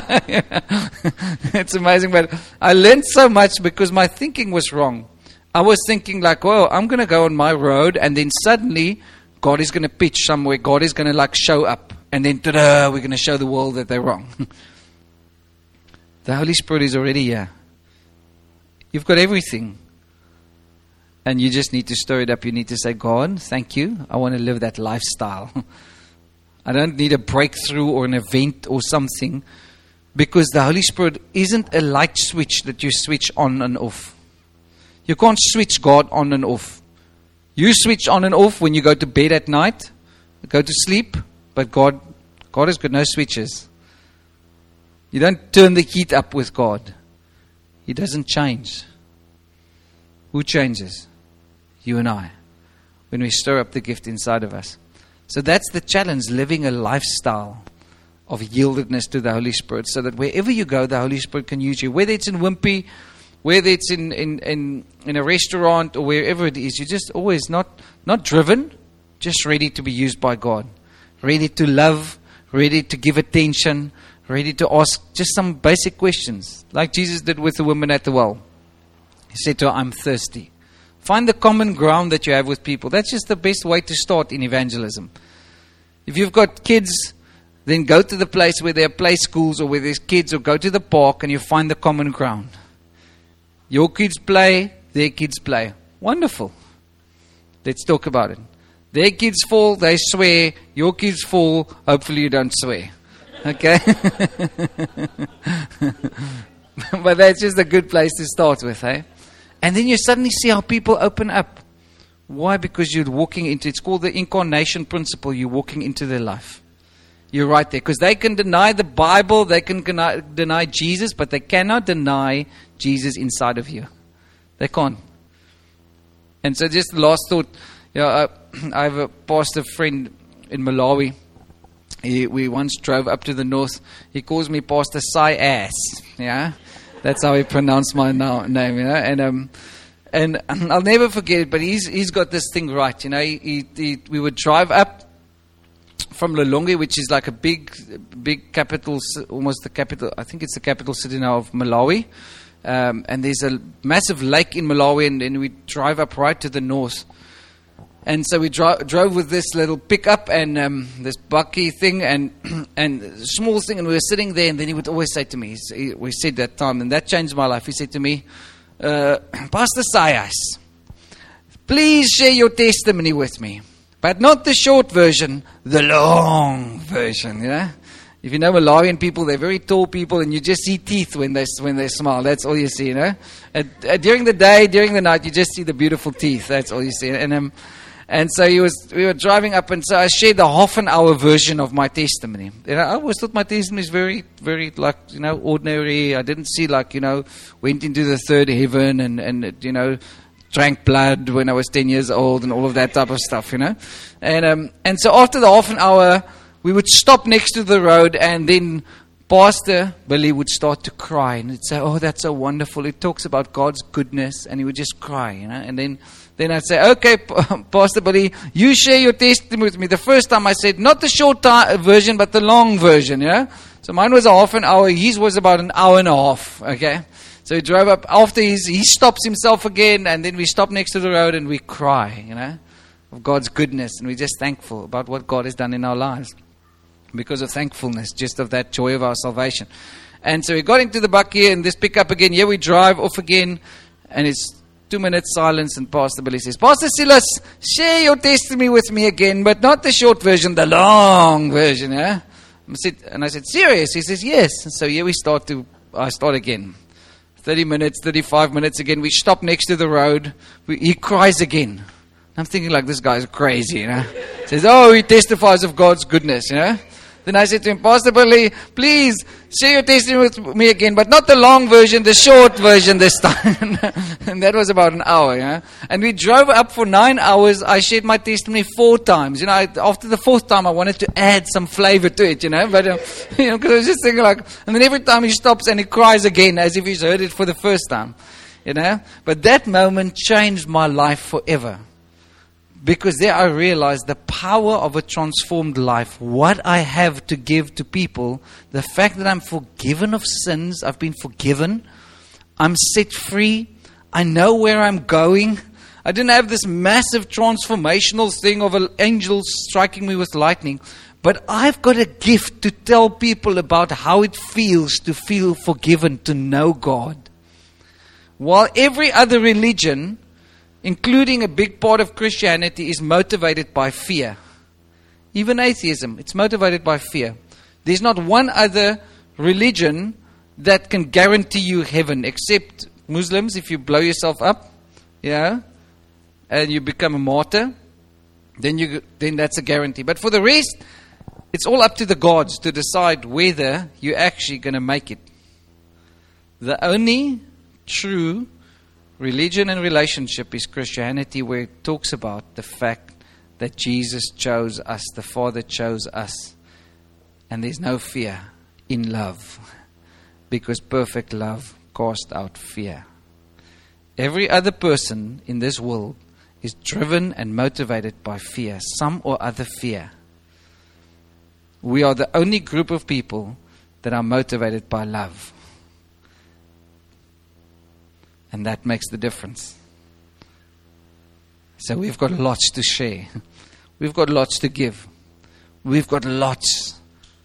It's amazing, but I learned so much because my thinking was wrong. I was thinking like, well, I'm going to go on my road, and then suddenly God is going to pitch somewhere. God is going to like show up, and then ta-da, we're going to show the world that they're wrong. The Holy Spirit is already here. You've got everything. And you just need to stir it up. You need to say, God, thank you. I want to live that lifestyle. I don't need a breakthrough or an event or something. Because the Holy Spirit isn't a light switch that you switch on and off. You can't switch God on and off. You switch on and off when you go to bed at night, go to sleep. But God, God has got no switches. You don't turn the heat up with God. He doesn't change. Who changes? You and I. When we stir up the gift inside of us. So that's the challenge, living a lifestyle of yieldedness to the Holy Spirit, so that wherever you go, the Holy Spirit can use you. Whether it's in Wimpy, whether it's in, in, in, in a restaurant, or wherever it is, you're just always not, not driven, just ready to be used by God. Ready to love, ready to give attention, ready to ask just some basic questions, like Jesus did with the woman at the well. He said to her, I'm thirsty. Find the common ground that you have with people. That's just the best way to start in evangelism. If you've got kids, then go to the place where there are play schools or where there's kids, or go to the park and you find the common ground. Your kids play, their kids play. Wonderful. Let's talk about it. Their kids fall, they swear. Your kids fall, hopefully you don't swear. Okay? But that's just a good place to start with, eh? And then you suddenly see how people open up. Why? Because you're walking into, it's called the incarnation principle. You're walking into their life. You're right there. Because they can deny the Bible, they can deny, deny Jesus, but they cannot deny Jesus inside of you. They can't. And so just the last thought, you know, I, I have a pastor friend in Malawi. He, we once drove up to the north. He calls me Pastor Sai-ass. Yeah, that's how he pronounced my now, name. You know, and um, and I'll never forget it. But he's he's got this thing right. You know, he, he, he we would drive up from Lilongwe, which is like a big, big capital, almost the capital. I think it's the capital city now of Malawi. Um, and there's a massive lake in Malawi, and then we drive up right to the north. And so we dro- drove with this little pickup and um, this bucky thing and and small thing, and we were sitting there, and then he would always say to me, he, we said that time, and that changed my life. He said to me, uh, Pastor Sai-ass, please share your testimony with me, but not the short version, the long version, you know. If you know Malawian people, they're very tall people, and you just see teeth when they when they smile. That's all you see, you know. And, uh, during the day, during the night, you just see the beautiful teeth. That's all you see. And um, and so he was. We were driving up, and so I shared the half an hour version of my testimony. And I always thought my testimony is very, very like you know ordinary. I didn't see like you know went into the third heaven and and you know drank blood when I was ten years old and all of that type of stuff, you know. And um and so after the half an hour, we would stop next to the road, and then Pastor Billy would start to cry and he'd say, oh, that's so wonderful. It talks about God's goodness, and he would just cry, you know. And then, then I'd say, okay, Pastor Billy, you share your testimony with me. The first time I said, not the short ti- version, but the long version, you know. So mine was a half an hour. His was about an hour and a half, okay. So he drove up. After his, he stops himself again, and then we stop next to the road and we cry, you know, of God's goodness. And we're just thankful about what God has done in our lives. Because of thankfulness, just of that joy of our salvation. And so we got into the bucket and this pickup again. Here we drive off again. And it's two minutes silence. And Pastor Billy says, Pastor Silas, share your testimony with me again. But not the short version, the long version. Eh? And I said, serious? He says, yes. And so here we start to, I start again. thirty minutes, thirty-five minutes again. We stop next to the road. We, he cries again. I'm thinking like, this guy's crazy, you know. Says, oh, he testifies of God's goodness, you know. Then I said to him, Pastor Billy, please share your testimony with me again, but not the long version, the short version this time. And that was about an hour, you know. And we drove up for nine hours. I shared my testimony four times. You know, I, after the fourth time, I wanted to add some flavor to it, you know. But, um, you know, because I was just thinking like, and then every time he stops and he cries again, as if he's heard it for the first time, you know. But that moment changed my life forever. Because there I realized the power of a transformed life. What I have to give to people. The fact that I'm forgiven of sins. I've been forgiven. I'm set free. I know where I'm going. I didn't have this massive transformational thing of an angel striking me with lightning. But I've got a gift to tell people about how it feels to feel forgiven, to know God. While every other religion, including a big part of Christianity, is motivated by fear. Even atheism, it's motivated by fear. There's not one other religion that can guarantee you heaven, except Muslims. If you blow yourself up, yeah, and you become a martyr, then you then that's a guarantee. But for the rest, it's all up to the gods to decide whether you're actually going to make it. The only true religion and relationship is Christianity, where it talks about the fact that Jesus chose us, the Father chose us. And there's no fear in love, because perfect love casts out fear. Every other person in this world is driven and motivated by fear, some or other fear. We are the only group of people that are motivated by love. And that makes the difference. So we've got lots to share. We've got lots to give. We've got lots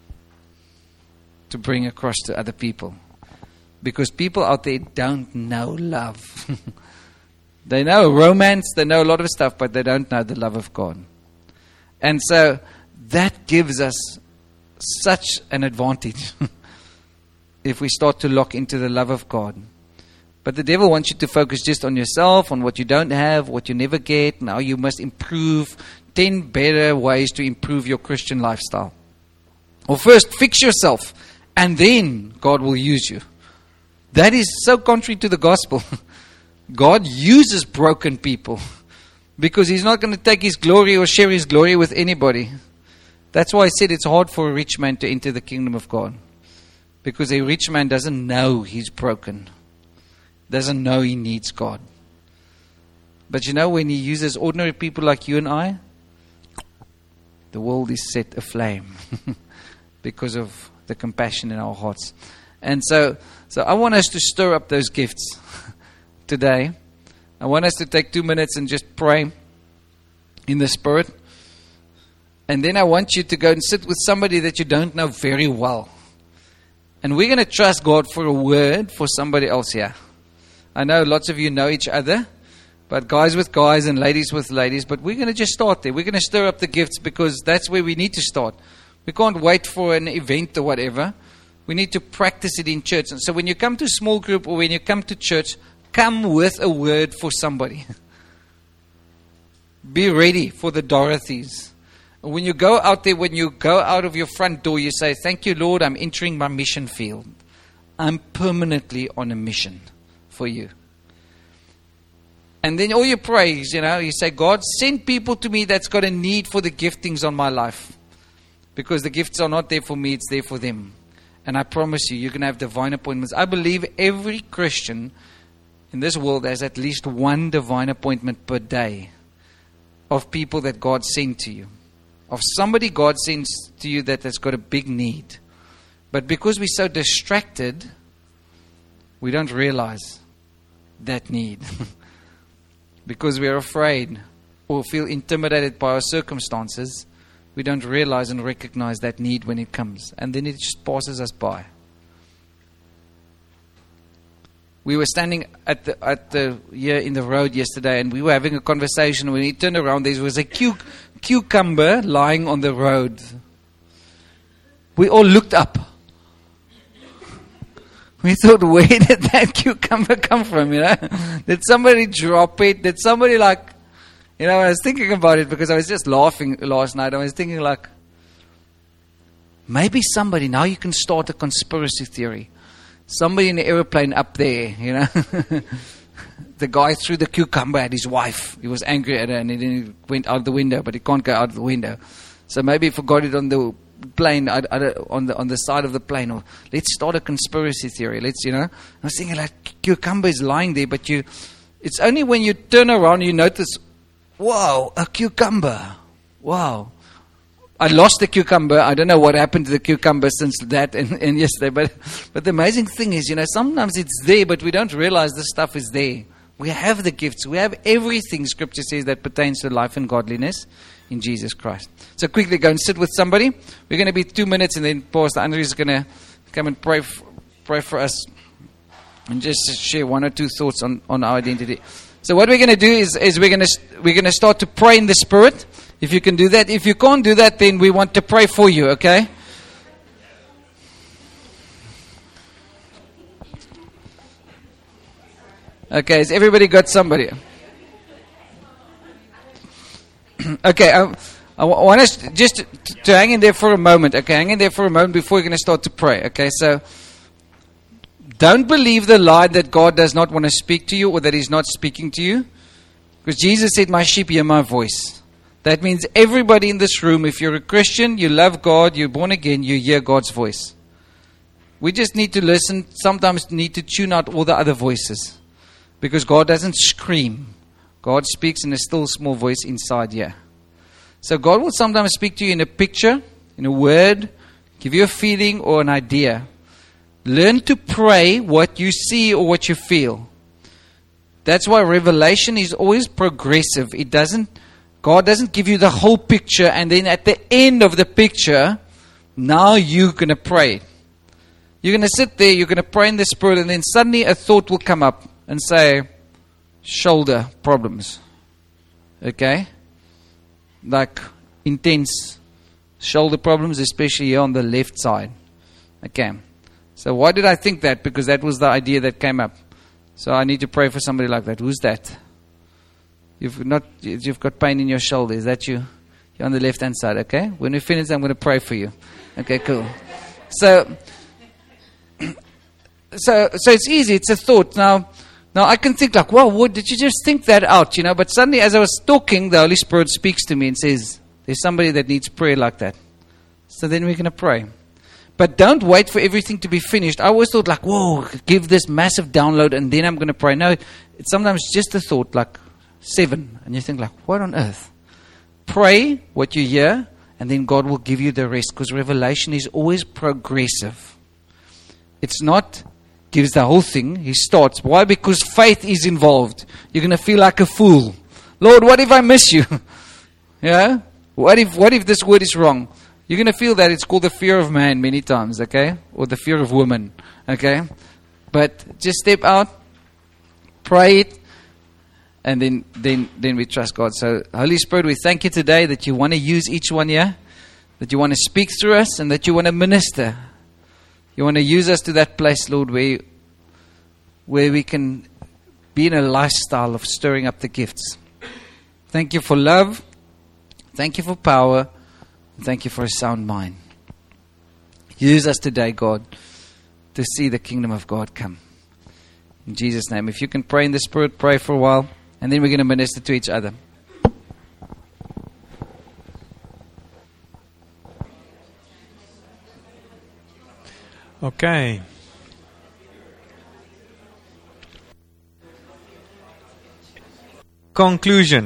to bring across to other people. Because people out there don't know love. They know romance, they know a lot of stuff, but they don't know the love of God. And so that gives us such an advantage if we start to lock into the love of God. But the devil wants you to focus just on yourself, on what you don't have, what you never get, and how you must improve. Ten better ways to improve your Christian lifestyle. Or first, fix yourself, and then God will use you. That is so contrary to the gospel. God uses broken people, because He's not going to take His glory or share His glory with anybody. That's why I said it's hard for a rich man to enter the kingdom of God. Because a rich man doesn't know he's broken. Doesn't know he needs God. But you know, when He uses ordinary people like you and I, the world is set aflame because of the compassion in our hearts. And so, so I want us to stir up those gifts today. I want us to take two minutes and just pray in the Spirit. And then I want you to go and sit with somebody that you don't know very well. And we're going to trust God for a word for somebody else here. I know lots of you know each other, but guys with guys and ladies with ladies. But we're going to just start there. We're going to stir up the gifts, because that's where we need to start. We can't wait for an event or whatever. We need to practice it in church. And so when you come to small group or when you come to church, come with a word for somebody. Be ready for the Dorothys. When you go out there, when you go out of your front door, you say, thank you, Lord, I'm entering my mission field. I'm permanently on a mission for you. And then all you pray is, you know, you say, God, send people to me that's got a need for the giftings on my life. Because the gifts are not there for me, it's there for them. And I promise you, you're going to have divine appointments. I believe every Christian in this world has at least one divine appointment per day of people that God sent to you. Of somebody God sends to you that has got a big need. But because we're so distracted, we don't realize that need. Because we're afraid or feel intimidated by our circumstances, we don't realize and recognize that need when it comes. And then it just passes us by. We were standing at the at the here in the road yesterday, and we were having a conversation. When he turned around, there was a cu- cucumber lying on the road. We all looked up. We thought, where did that cucumber come from? You know, did somebody drop it? Did somebody like, you know? I was thinking about it because I was just laughing last night. I was thinking like, maybe somebody now you can start a conspiracy theory. Somebody in the aeroplane up there, you know. The guy threw the cucumber at his wife. He was angry at her and then he went out the window, but he can't go out of the window. So maybe he forgot it on the plane, on the on the side of the plane. Or let's start a conspiracy theory. Let's, you know. I was thinking like cucumber is lying there, but you, it's only when you turn around you notice, wow, a cucumber. Wow. I lost the cucumber. I don't know what happened to the cucumber since that and, and yesterday. But, but the amazing thing is, you know, sometimes it's there, but we don't realize this stuff is there. We have the gifts. We have everything, Scripture says, that pertains to life and godliness in Jesus Christ. So quickly go and sit with somebody. We're going to be two minutes and then Pastor Andrew is going to come and pray, f- pray for us and just share one or two thoughts on, on our identity. So what we're going to do is, is we're going to we're going to start to pray in the Spirit. If you can do that. If you can't do that, then we want to pray for you, okay? Okay, has everybody got somebody? Okay, I, I want us just to, to hang in there for a moment, okay? Hang in there for a moment before we're going to start to pray, okay? So, don't believe the lie that God does not want to speak to you or that He's not speaking to you. Because Jesus said, my sheep hear my voice. That means everybody in this room, if you're a Christian, you love God, you're born again, you hear God's voice. We just need to listen, sometimes need to tune out all the other voices. Because God doesn't scream. God speaks in a still small voice inside here. So God will sometimes speak to you in a picture, in a word, give you a feeling or an idea. Learn to pray what you see or what you feel. That's why revelation is always progressive. It doesn't God doesn't give you the whole picture and then at the end of the picture, now you're going to pray. You're going to sit there, you're going to pray in the Spirit, and then suddenly a thought will come up and say, shoulder problems. Okay? Like intense shoulder problems, especially here on the left side. Okay. So why did I think that? Because that was the idea that came up. So I need to pray for somebody like that. Who's that? You've not, you've got pain in your shoulder. Is that you? You're on the left-hand side, okay? When we finish, I'm going to pray for you. Okay, cool. So, so, so it's easy. It's a thought. Now, now I can think like, wow, what, did you just think that out? You know, but suddenly as I was talking, the Holy Spirit speaks to me and says, there's somebody that needs prayer like that. So then we're going to pray. But don't wait for everything to be finished. I always thought like, whoa, give this massive download and then I'm going to pray. No, it's sometimes just a thought like, seven, and you think like, what on earth? Pray what you hear, and then God will give you the rest, because revelation is always progressive. It's not gives the whole thing. He starts. Why? Because faith is involved. You're going to feel like a fool. Lord, what if I miss you? Yeah? What if what if this word is wrong? You're going to feel that. It's called the fear of man many times, okay? Or the fear of woman, okay? But just step out, pray it, and then, then, then we trust God. So, Holy Spirit, we thank you today that you want to use each one here, that you want to speak through us, and that you want to minister. You want to use us to that place, Lord, where, where we can be in a lifestyle of stirring up the gifts. Thank you for love. Thank you for power. Thank you for a sound mind. Use us today, God, to see the kingdom of God come. In Jesus' name. If you can pray in the Spirit, pray for a while. And then we're going to minister to each other. Okay. Conclusion.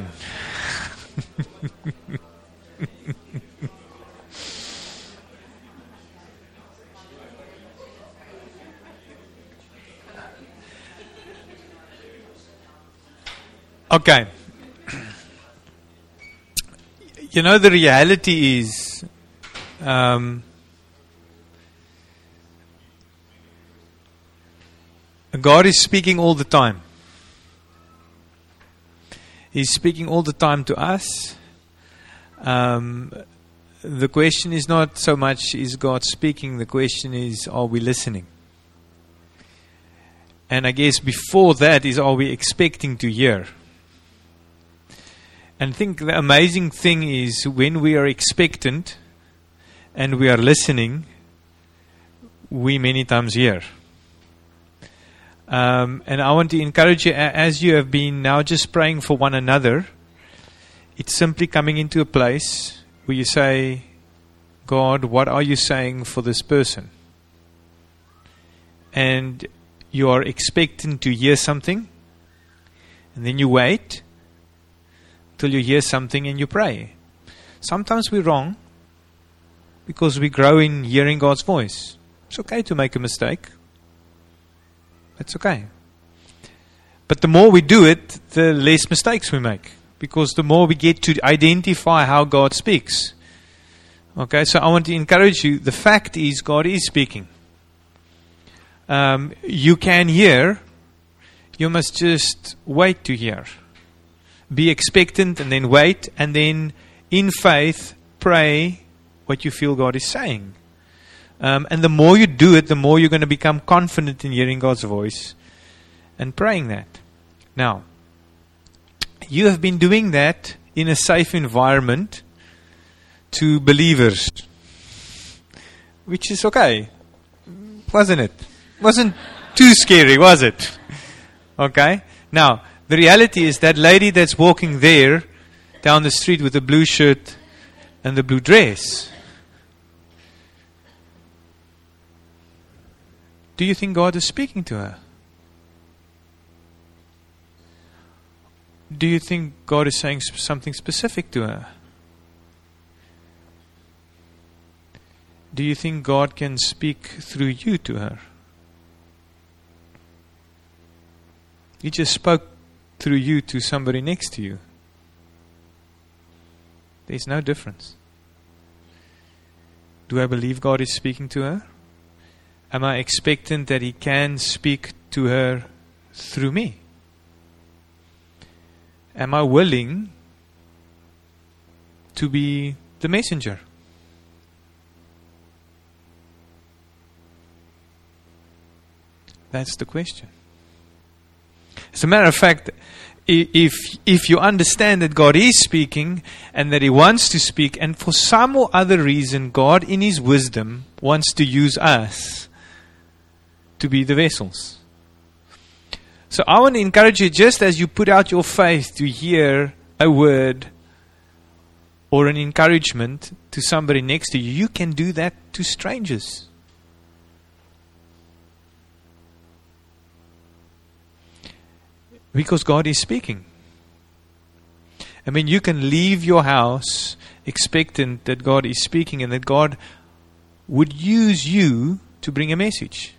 Okay. You know, the reality is, um, God is speaking all the time. He's speaking all the time to us. Um, the question is not so much is God speaking, the question is, are we listening? And I guess before that is, are we expecting to hear? And I think the amazing thing is when we are expectant and we are listening, we many times hear. Um, and I want to encourage you, as you have been now just praying for one another, it's simply coming into a place where you say, God, what are you saying for this person? And you are expecting to hear something, and then you wait till you hear something and you pray. Sometimes we're wrong because we grow in hearing God's voice. It's okay to make a mistake. It's okay. But the more we do it, the less mistakes we make. Because the more we get to identify how God speaks. Okay, so I want to encourage you. The fact is, God is speaking. Um, you can hear. You must just wait to hear. Be expectant and then wait. And then in faith, pray what you feel God is saying. Um, and the more you do it, the more you're going to become confident in hearing God's voice and praying that. Now, you have been doing that in a safe environment to believers, which is okay, wasn't it? Wasn't too scary, was it? Okay. Now, the reality is that lady that's walking there down the street with the blue shirt and the blue dress. Do you think God is speaking to her? Do you think God is saying something specific to her? Do you think God can speak through you to her? He just spoke through you to somebody next to you. There's no difference. Do I believe God is speaking to her? Am I expectant that He can speak to her through me? Am I willing to be the messenger? That's the question. As a matter of fact, if if you understand that God is speaking and that He wants to speak, and for some or other reason God in His wisdom wants to use us to be the vessels. So I want to encourage you, just as you put out your faith to hear a word or an encouragement to somebody next to you, you can do that to strangers. Because God is speaking. I mean, you can leave your house expectant that God is speaking and that God would use you to bring a message.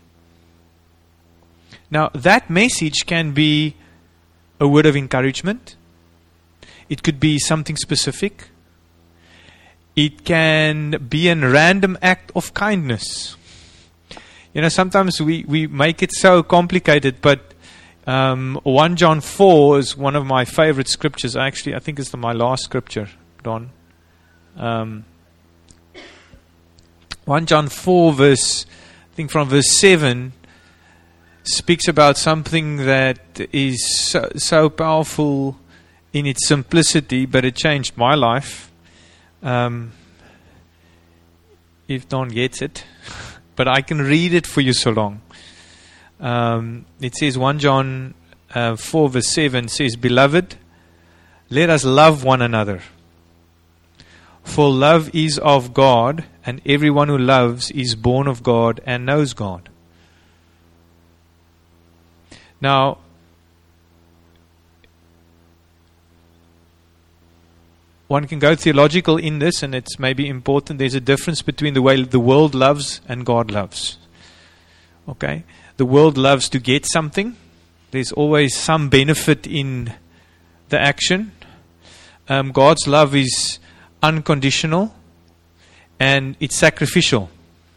Now, that message can be a word of encouragement. It could be something specific. It can be a random act of kindness. You know, sometimes we, we make it so complicated, but um, First John four is one of my favorite scriptures. Actually, I think it's the, my last scripture, Don. Um, First John four, verse, I think from verse seven, speaks about something that is so, so powerful in its simplicity, but it changed my life. Um, if Don gets it, but I can read it for you so long. Um, it says First John uh, four verse seven says, "Beloved, let us love one another. For love is of God, and everyone who loves is born of God and knows God. Now, one can go theological in this, and it's maybe important. There's a difference between the way the world loves and God loves. Okay? The world loves to get something. There's always some benefit in the action. Um, God's love is unconditional and it's sacrificial.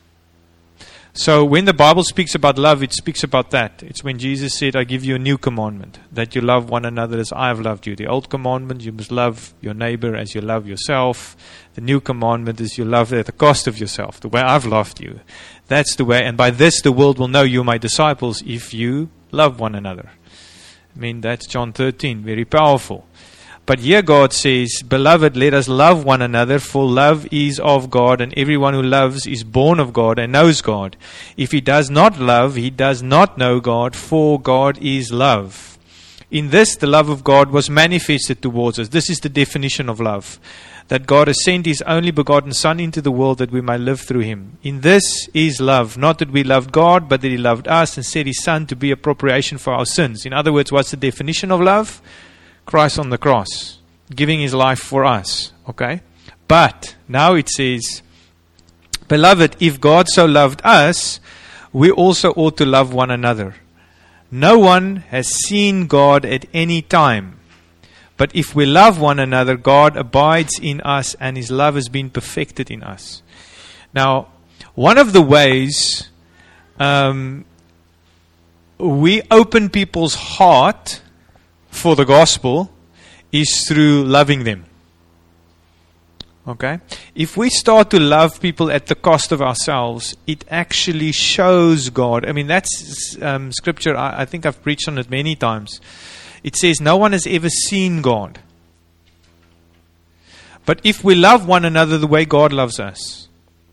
So when the Bible speaks about love, it speaks about that. It's when Jesus said, I give you a new commandment, that you love one another as I have loved you. The old commandment, you must love your neighbor as you love yourself. The new commandment is you love at the cost of yourself, the way I've loved you. That's the way, and by this the world will know you are my disciples if you love one another. I mean, that's John thirteen, very powerful. But here God says, Beloved, let us love one another, for love is of God, and everyone who loves is born of God and knows God. If he does not love, he does not know God, for God is love. In this, the love of God was manifested towards us. This is the definition of love. That God has sent His only begotten Son into the world that we might live through Him. In this is love. Not that we loved God, but that He loved us and sent His Son to be a propitiation for our sins. In other words, what's the definition of love? Christ on the cross, giving His life for us. Okay? But, now it says, Beloved, if God so loved us, we also ought to love one another. No one has seen God at any time. But if we love one another, God abides in us and His love has been perfected in us. Now, one of the ways um, we open people's heart for the gospel is through loving them. Okay? If we start to love people at the cost of ourselves, it actually shows God. I mean, that's um, scripture. I, I think I've preached on it many times. It says, no one has ever seen God. But if we love one another the way God loves us,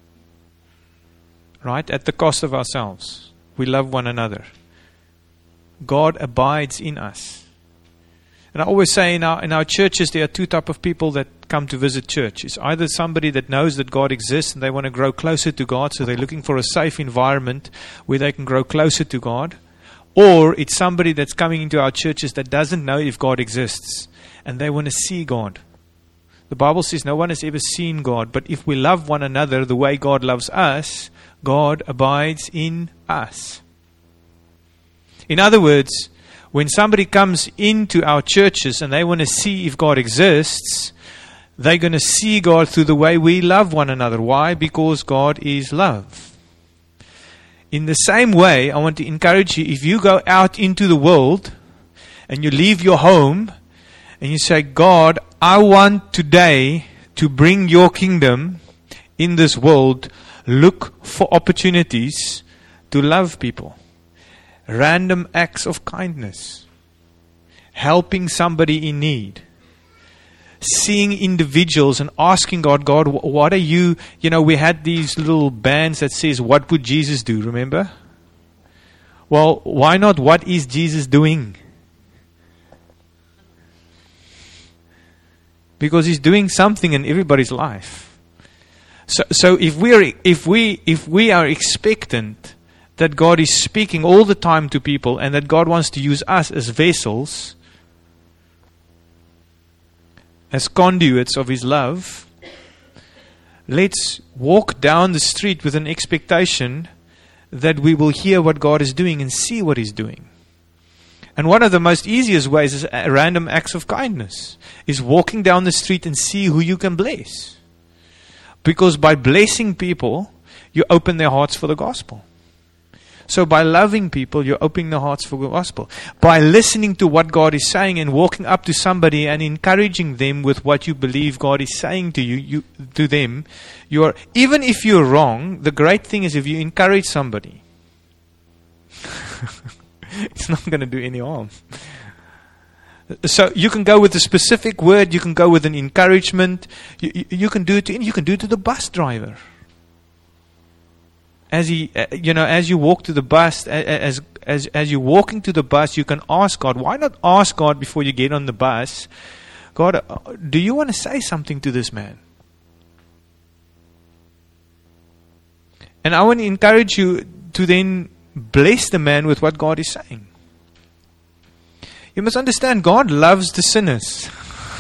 right, at the cost of ourselves, we love one another, God abides in us. And I always say in our, in our churches, there are two types of people that come to visit church. It's either somebody that knows that God exists and they want to grow closer to God, so they're looking for a safe environment where they can grow closer to God. Or it's somebody that's coming into our churches that doesn't know if God exists and they want to see God. The Bible says no one has ever seen God, but if we love one another the way God loves us, God abides in us. In other words, when somebody comes into our churches and they want to see if God exists, they're going to see God through the way we love one another. Why? Because God is love. In the same way, I want to encourage you, if you go out into the world and you leave your home and you say, God, I want today to bring your kingdom in this world, look for opportunities to love people. Random acts of kindness, helping somebody in need, seeing individuals and asking God, God, what are you, you know, we had these little bands that says, what would Jesus do, remember? Well, why not, what is Jesus doing? Because He's doing something in everybody's life. So, so if we are, if we, if we are expectant that God is speaking all the time to people and that God wants to use us as vessels, as conduits of His love, let's walk down the street with an expectation that we will hear what God is doing and see what He's doing. And one of the most easiest ways is random acts of kindness, is walking down the street and see who you can bless. Because by blessing people, you open their hearts for the gospel. So by loving people, you're opening their hearts for the gospel. By listening to what God is saying and walking up to somebody and encouraging them with what you believe God is saying to you, you to them, you are, even if you're wrong, the great thing is if you encourage somebody, it's not going to do any harm. So you can go with a specific word, you can go with an encouragement, you, you, you can do it to, you can do it to the bus driver. As he, uh, you know, as you walk to the bus, as as as you're walking to the bus, you can ask God. Why not ask God before you get on the bus? God, uh, do you want to say something to this man? And I want to encourage you to then bless the man with what God is saying. You must understand, God loves the sinners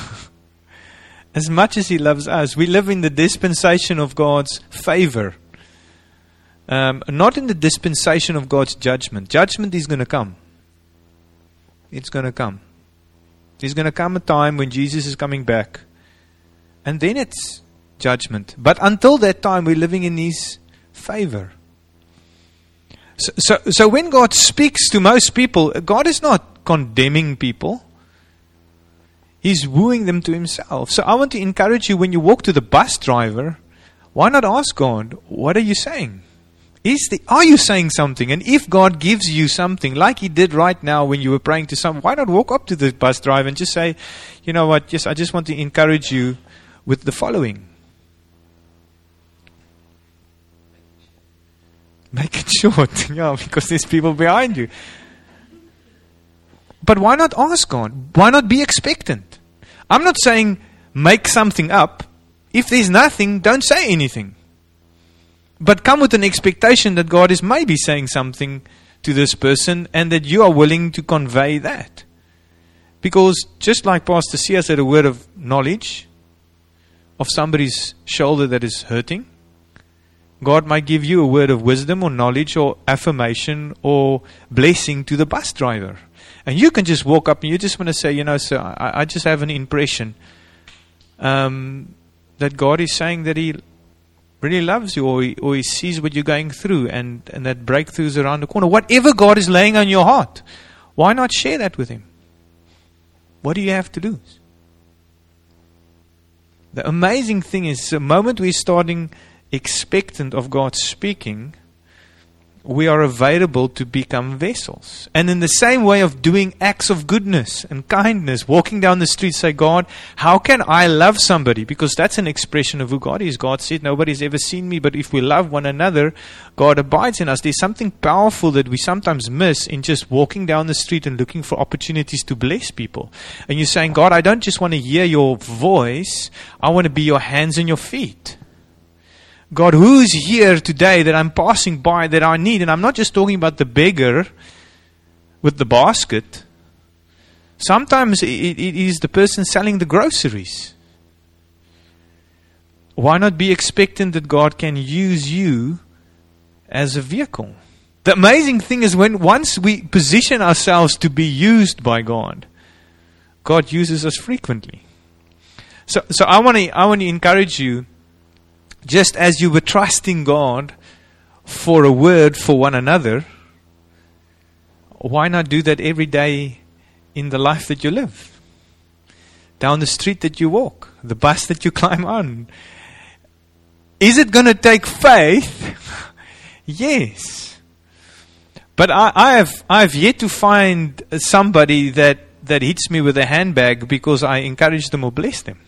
as much as He loves us. We live in the dispensation of God's favor, um, not in the dispensation of God's judgment. Judgment is going to come. It's going to come. There's going to come a time when Jesus is coming back, and then it's judgment. But until that time, we're living in His favor. So, so, so when God speaks to most people, God is not condemning people. He's wooing them to Himself. So I want to encourage you, when you walk to the bus driver, why not ask God, what are you saying? Is the, are you saying something? And if God gives you something, like He did right now when you were praying to someone, why not walk up to the bus driver and just say, you know what, yes, I just want to encourage you with the following. Make it short, yeah, because there's people behind you. But why not ask God? Why not be expectant? I'm not saying make something up. If there's nothing, don't say anything. But come with an expectation that God is maybe saying something to this person and that you are willing to convey that. Because just like Pastor C said, a word of knowledge of somebody's shoulder that is hurting, God might give you a word of wisdom or knowledge or affirmation or blessing to the bus driver. And you can just walk up and you just want to say, you know, sir, I, I just have an impression um, that God is saying that He really loves you, or he, or he sees what you're going through, and, and that breakthrough is around the corner. Whatever God is laying on your heart, why not share that with Him? What do you have to lose? The amazing thing is, the moment we're starting expectant of God speaking, we are available to become vessels. And in the same way of doing acts of goodness and kindness, walking down the street, say, God, how can I love somebody? Because that's an expression of who God is. God said, nobody's ever seen me, but if we love one another, God abides in us. There's something powerful that we sometimes miss in just walking down the street and looking for opportunities to bless people. And you're saying, God, I don't just want to hear your voice, I want to be your hands and your feet. God, who's here today that I'm passing by that I need? And I'm not just talking about the beggar with the basket. Sometimes it, it is the person selling the groceries. Why not be expectant that God can use you as a vehicle? The amazing thing is, when once we position ourselves to be used by God, God uses us frequently. So, so I want to I want to encourage you, just as you were trusting God for a word for one another, why not do that every day in the life that you live? Down the street that you walk, the bus that you climb on. Is it going to take faith? Yes. But I, I have I have yet to find somebody that, that hits me with a handbag because I encourage them or bless them.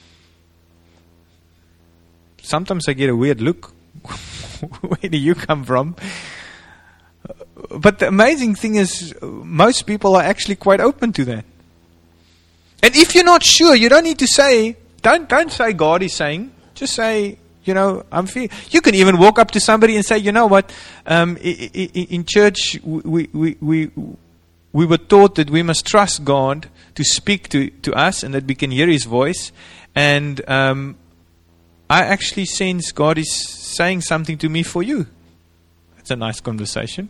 Sometimes I get a weird look. Where do you come from? But the amazing thing is, most people are actually quite open to that. And if you're not sure, you don't need to say, don't don't say God is saying. Just say, you know, I'm feeling. You can even walk up to somebody and say, you know what, um, in church we we we we were taught that we must trust God to speak to, to us and that we can hear His voice. And um I actually sense God is saying something to me for you. It's a nice conversation.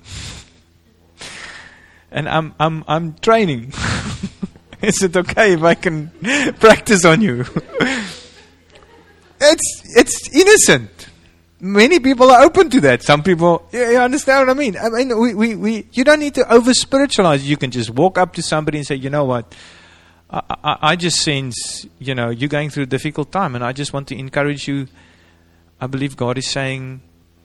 And I'm I'm I'm training. Is it okay if I can practice on you? It's it's innocent. Many people are open to that. Some people, you, you understand what I mean? I mean, we, we, we you don't need to over spiritualize. You can just walk up to somebody and say, you know what? I, I, I just sense, you know, you're going through a difficult time, and I just want to encourage you. I believe God is saying,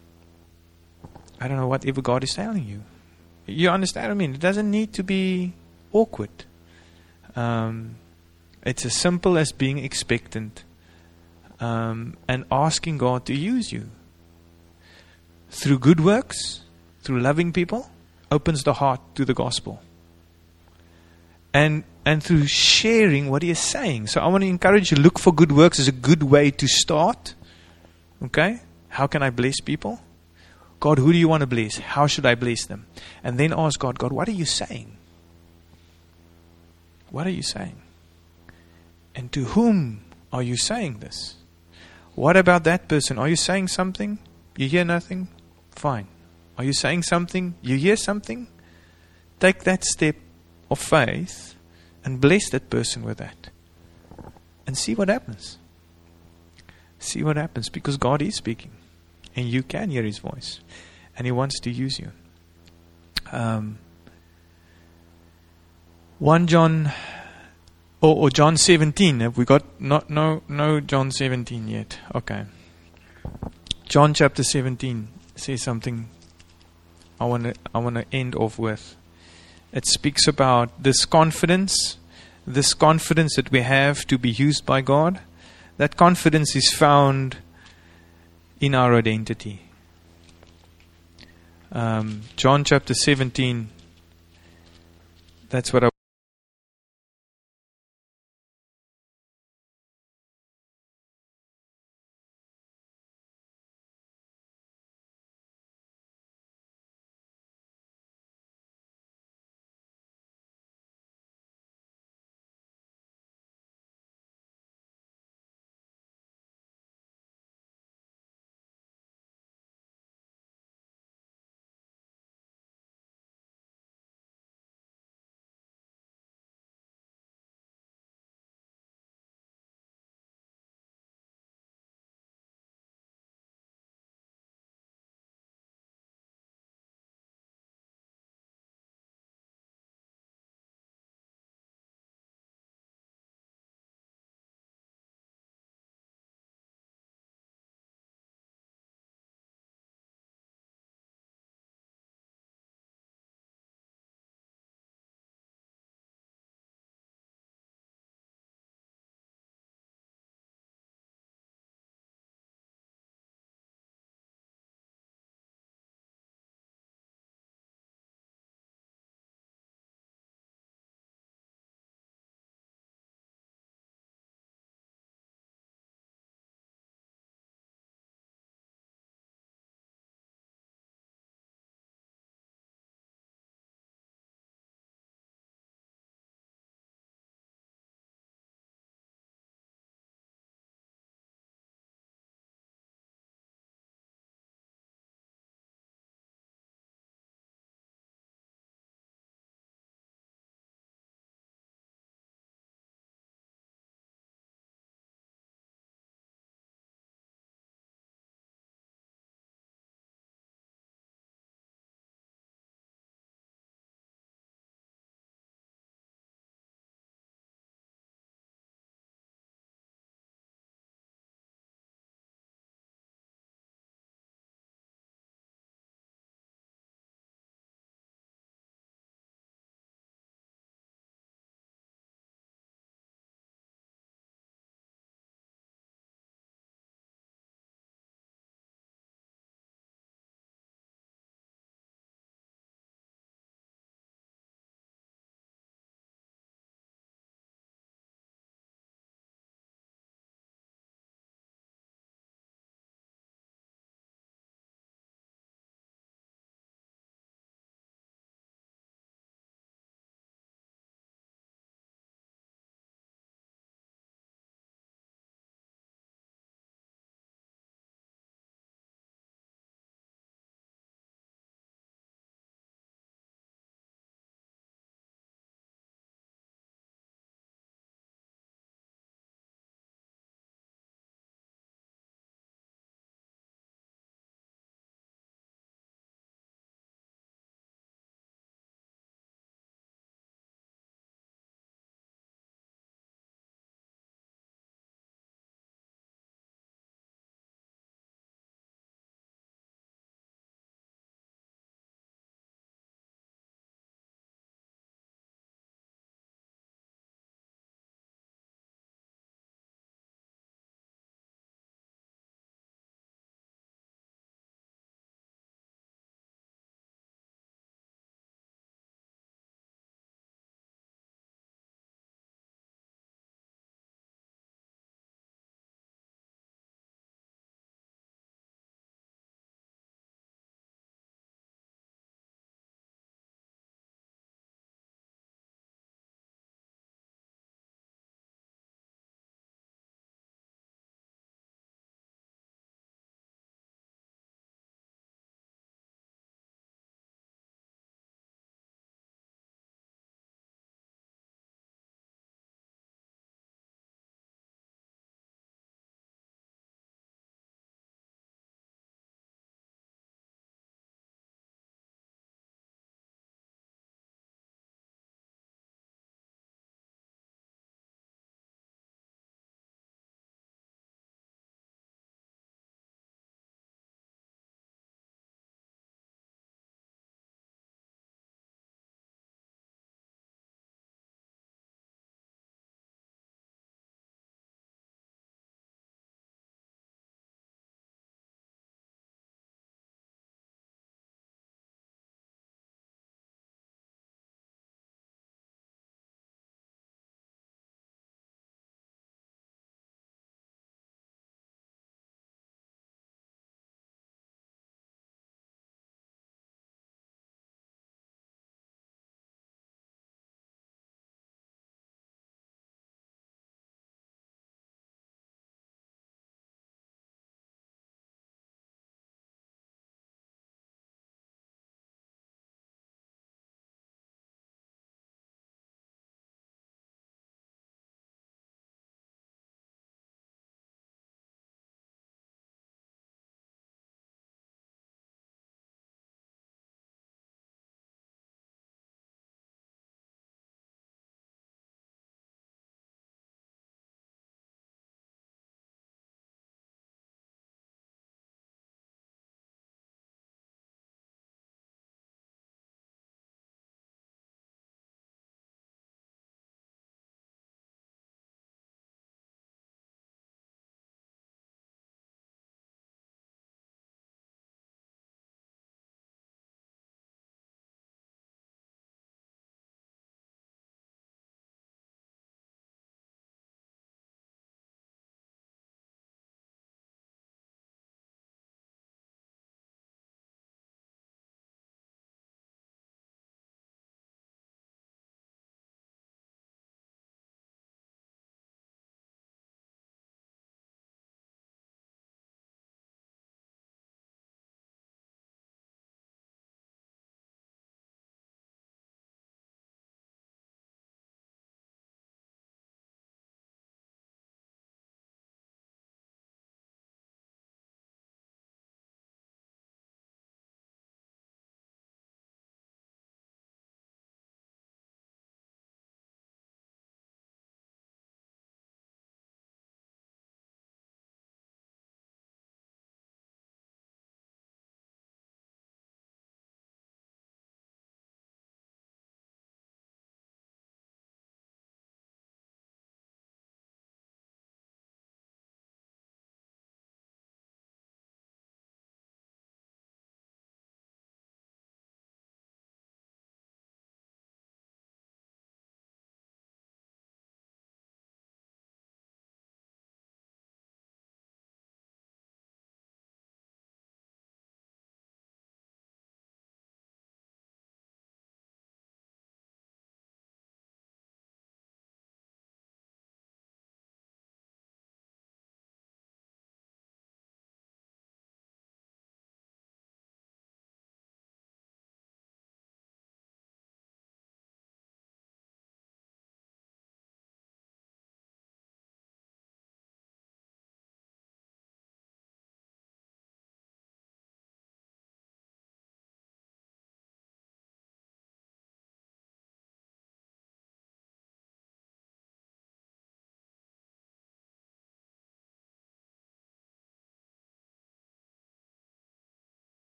I don't know, whatever God is telling you. You understand what I mean? It doesn't need to be awkward. Um, it's as simple as being expectant um, and asking God to use you. Through good works, through loving people, opens the heart to the gospel. And and through sharing what He is saying. So I want to encourage you, look for good works as a good way to start. Okay? How can I bless people? God, who do you want to bless? How should I bless them? And then ask God, God, what are you saying? What are you saying? And to whom are you saying this? What about that person? Are you saying something? You hear nothing? Fine. Are you saying something? You hear something? Take that step of faith and bless that person with that. And see what happens. See what happens, because God is speaking. And you can hear His voice. And He wants to use you. Um, First John or, or John seventeen. Have we got not no no John seventeen yet? Okay. John chapter seventeen says something I wanna I wanna end off with. It speaks about this confidence, this confidence that we have to be used by God. That confidence is found in our identity. Um, John chapter seventeen, that's what I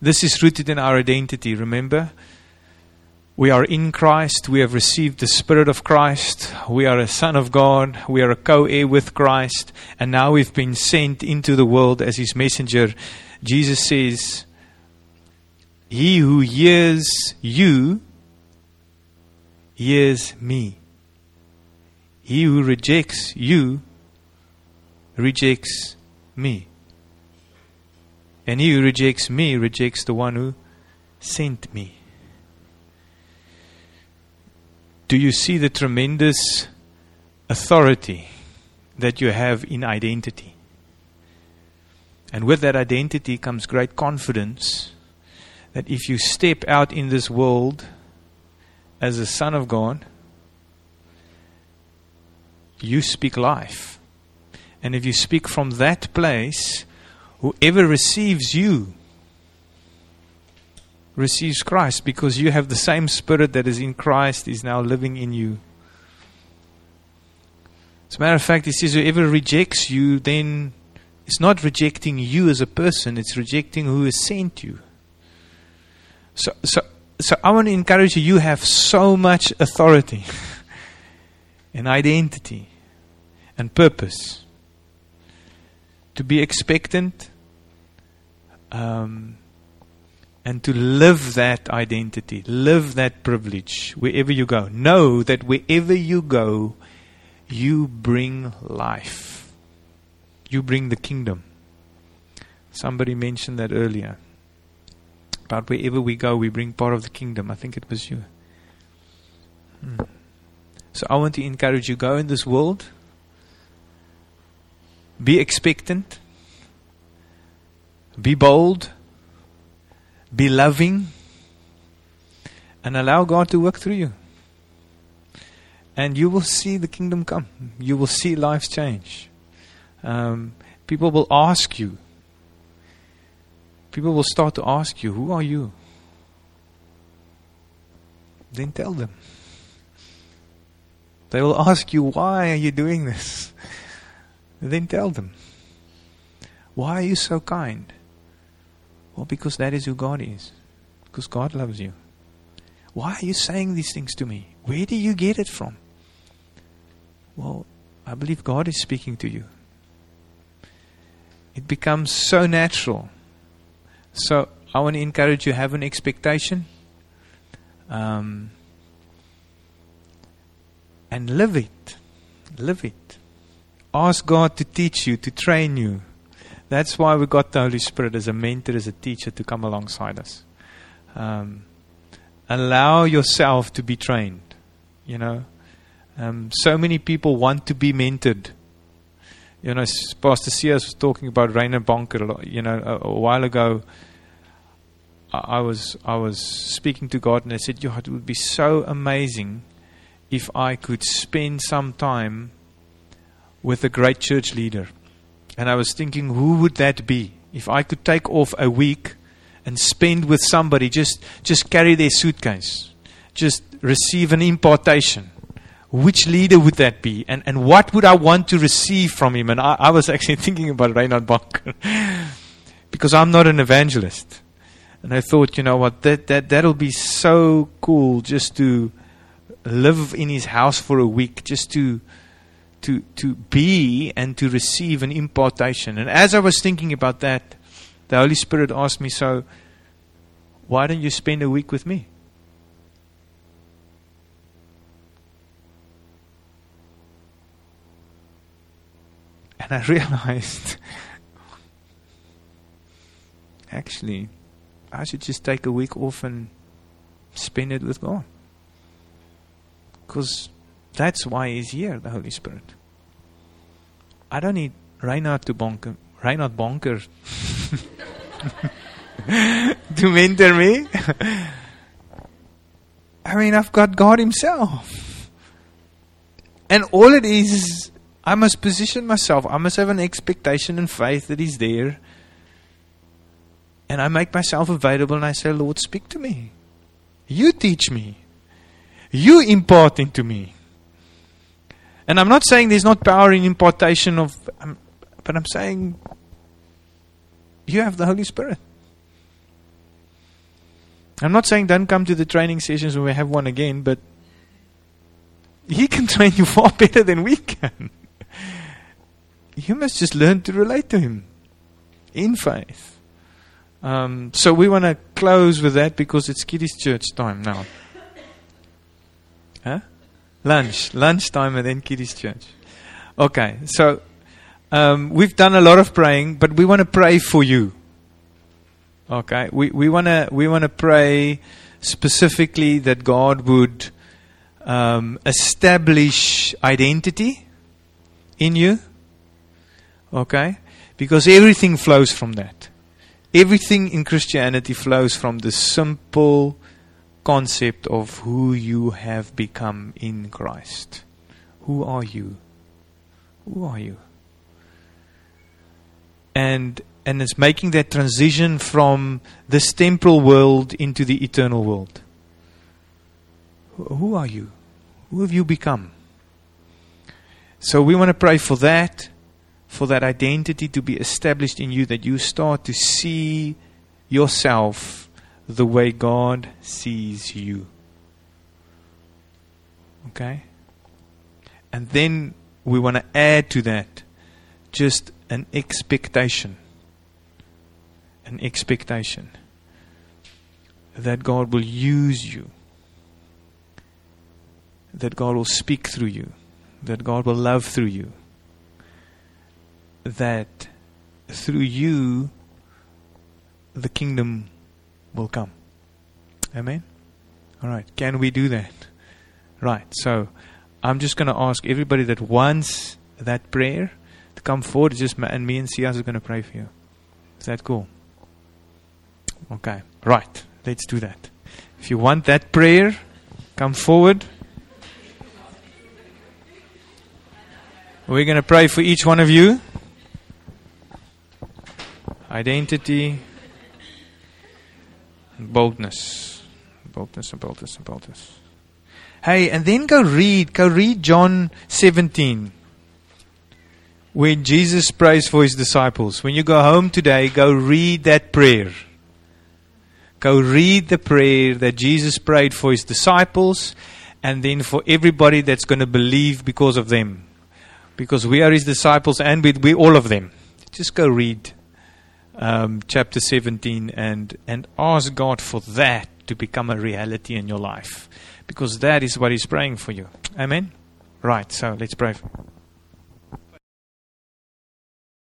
This is rooted in our identity, remember? We are in Christ. We have received the Spirit of Christ. We are a son of God. We are a co-heir with Christ. And now we've been sent into the world as His messenger. Jesus says, he who hears you, hears me. He who rejects you, rejects me. And he who rejects me, rejects the one who sent me. Do you see the tremendous authority that you have in identity? And with that identity comes great confidence that if you step out in this world as a son of God, you speak life. And if you speak from that place, whoever receives you receives Christ, because you have the same Spirit that is in Christ is now living in you. As a matter of fact, He says whoever rejects you, then it's not rejecting you as a person, it's rejecting who has sent you. So, so, so I want to encourage you, you have so much authority and identity and purpose to be expectant, um, and to live that identity, live that privilege wherever you go. Know that wherever you go, you bring life. You bring the kingdom. Somebody mentioned that earlier. About wherever we go, we bring part of the kingdom. I think it was you. Hmm. So I want to encourage you, go in this world. Be expectant. Be bold. Be loving. And allow God to work through you. And you will see the kingdom come. You will see lives change. Um, people will ask you. People will start to ask you, who are you? Then tell them. They will ask you, why are you doing this? Then tell them. Why are you so kind? Well, because that is who God is. Because God loves you. Why are you saying these things to me? Where do you get it from? Well, I believe God is speaking to you. It becomes so natural. So I want to encourage you, have an expectation. Um, and live it. Live it. Ask God to teach you, to train you. That's why we got the Holy Spirit as a mentor, as a teacher to come alongside us. Um, allow yourself to be trained. You know, um, so many people want to be mentored. You know, Pastor Sears was talking about Rainer Bonker. You know, a, a while ago, I, I was I was speaking to God, and I said, "Yeah, it would be so amazing if I could spend some time with a great church leader." And I was thinking, who would that be? If I could take off a week and spend with somebody, just, just carry their suitcase, just receive an impartation. Which leader would that be? And and what would I want to receive from him? And I, I was actually thinking about Reinhard Bonker. Because I'm not an evangelist. And I thought, you know what, that, that, that'll be so cool just to live in his house for a week, just to To, to be and to receive an impartation. And as I was thinking about that, the Holy Spirit asked me, so why don't you spend a week with me? And I realized, actually, I should just take a week off and spend it with God. Because that's why He's here, the Holy Spirit. I don't need Reinhard to bonker, Reinhard Bonker to mentor me. I mean, I've got God Himself. And all it is, is I must position myself. I must have an expectation and faith that He's there. And I make myself available and I say, Lord, speak to me. You teach me. You impart into me. And I'm not saying there's not power in impartation of, um, but I'm saying you have the Holy Spirit. I'm not saying don't come to the training sessions when we have one again, but He can train you far better than we can. You must just learn to relate to Him in faith. Um, so we want to close with that because it's Kiddies Church time now. Huh? Lunch. Lunch time and then Kiddies Church. Okay, so um, we've done a lot of praying, but we want to pray for you. Okay, we we want to we want to pray specifically that God would um, establish identity in you. Okay, because everything flows from that. Everything in Christianity flows from the simple concept of who you have become in Christ. Who are you? Who are you? And and it's making that transition from this temporal world into the eternal world. Who are you? Who have you become? So we want to pray for that, for that identity to be established in you, that you start to see yourself the way God sees you. Okay? And then we want to add to that just an expectation. An expectation that God will use you, that God will speak through you, that God will love through you, that through you the kingdom will come. Amen? All right, can we do that? Right, so I'm just going to ask everybody that wants that prayer to come forward. Just ma- and me and Sias are going to pray for you. Is that cool? Okay, right. Let's do that. If you want that prayer, come forward. We're going to pray for each one of you. Identity and boldness. Boldness and boldness and boldness. Hey, and then go read, go read John seventeen. When Jesus prays for His disciples. When you go home today, go read that prayer. Go read the prayer that Jesus prayed for His disciples and then for everybody that's going to believe because of them. Because we are His disciples and we, we all of them. Just go read um, chapter seventeen and, and ask God for that to become a reality in your life. Because that is what He's praying for you. Amen? Right, so let's pray.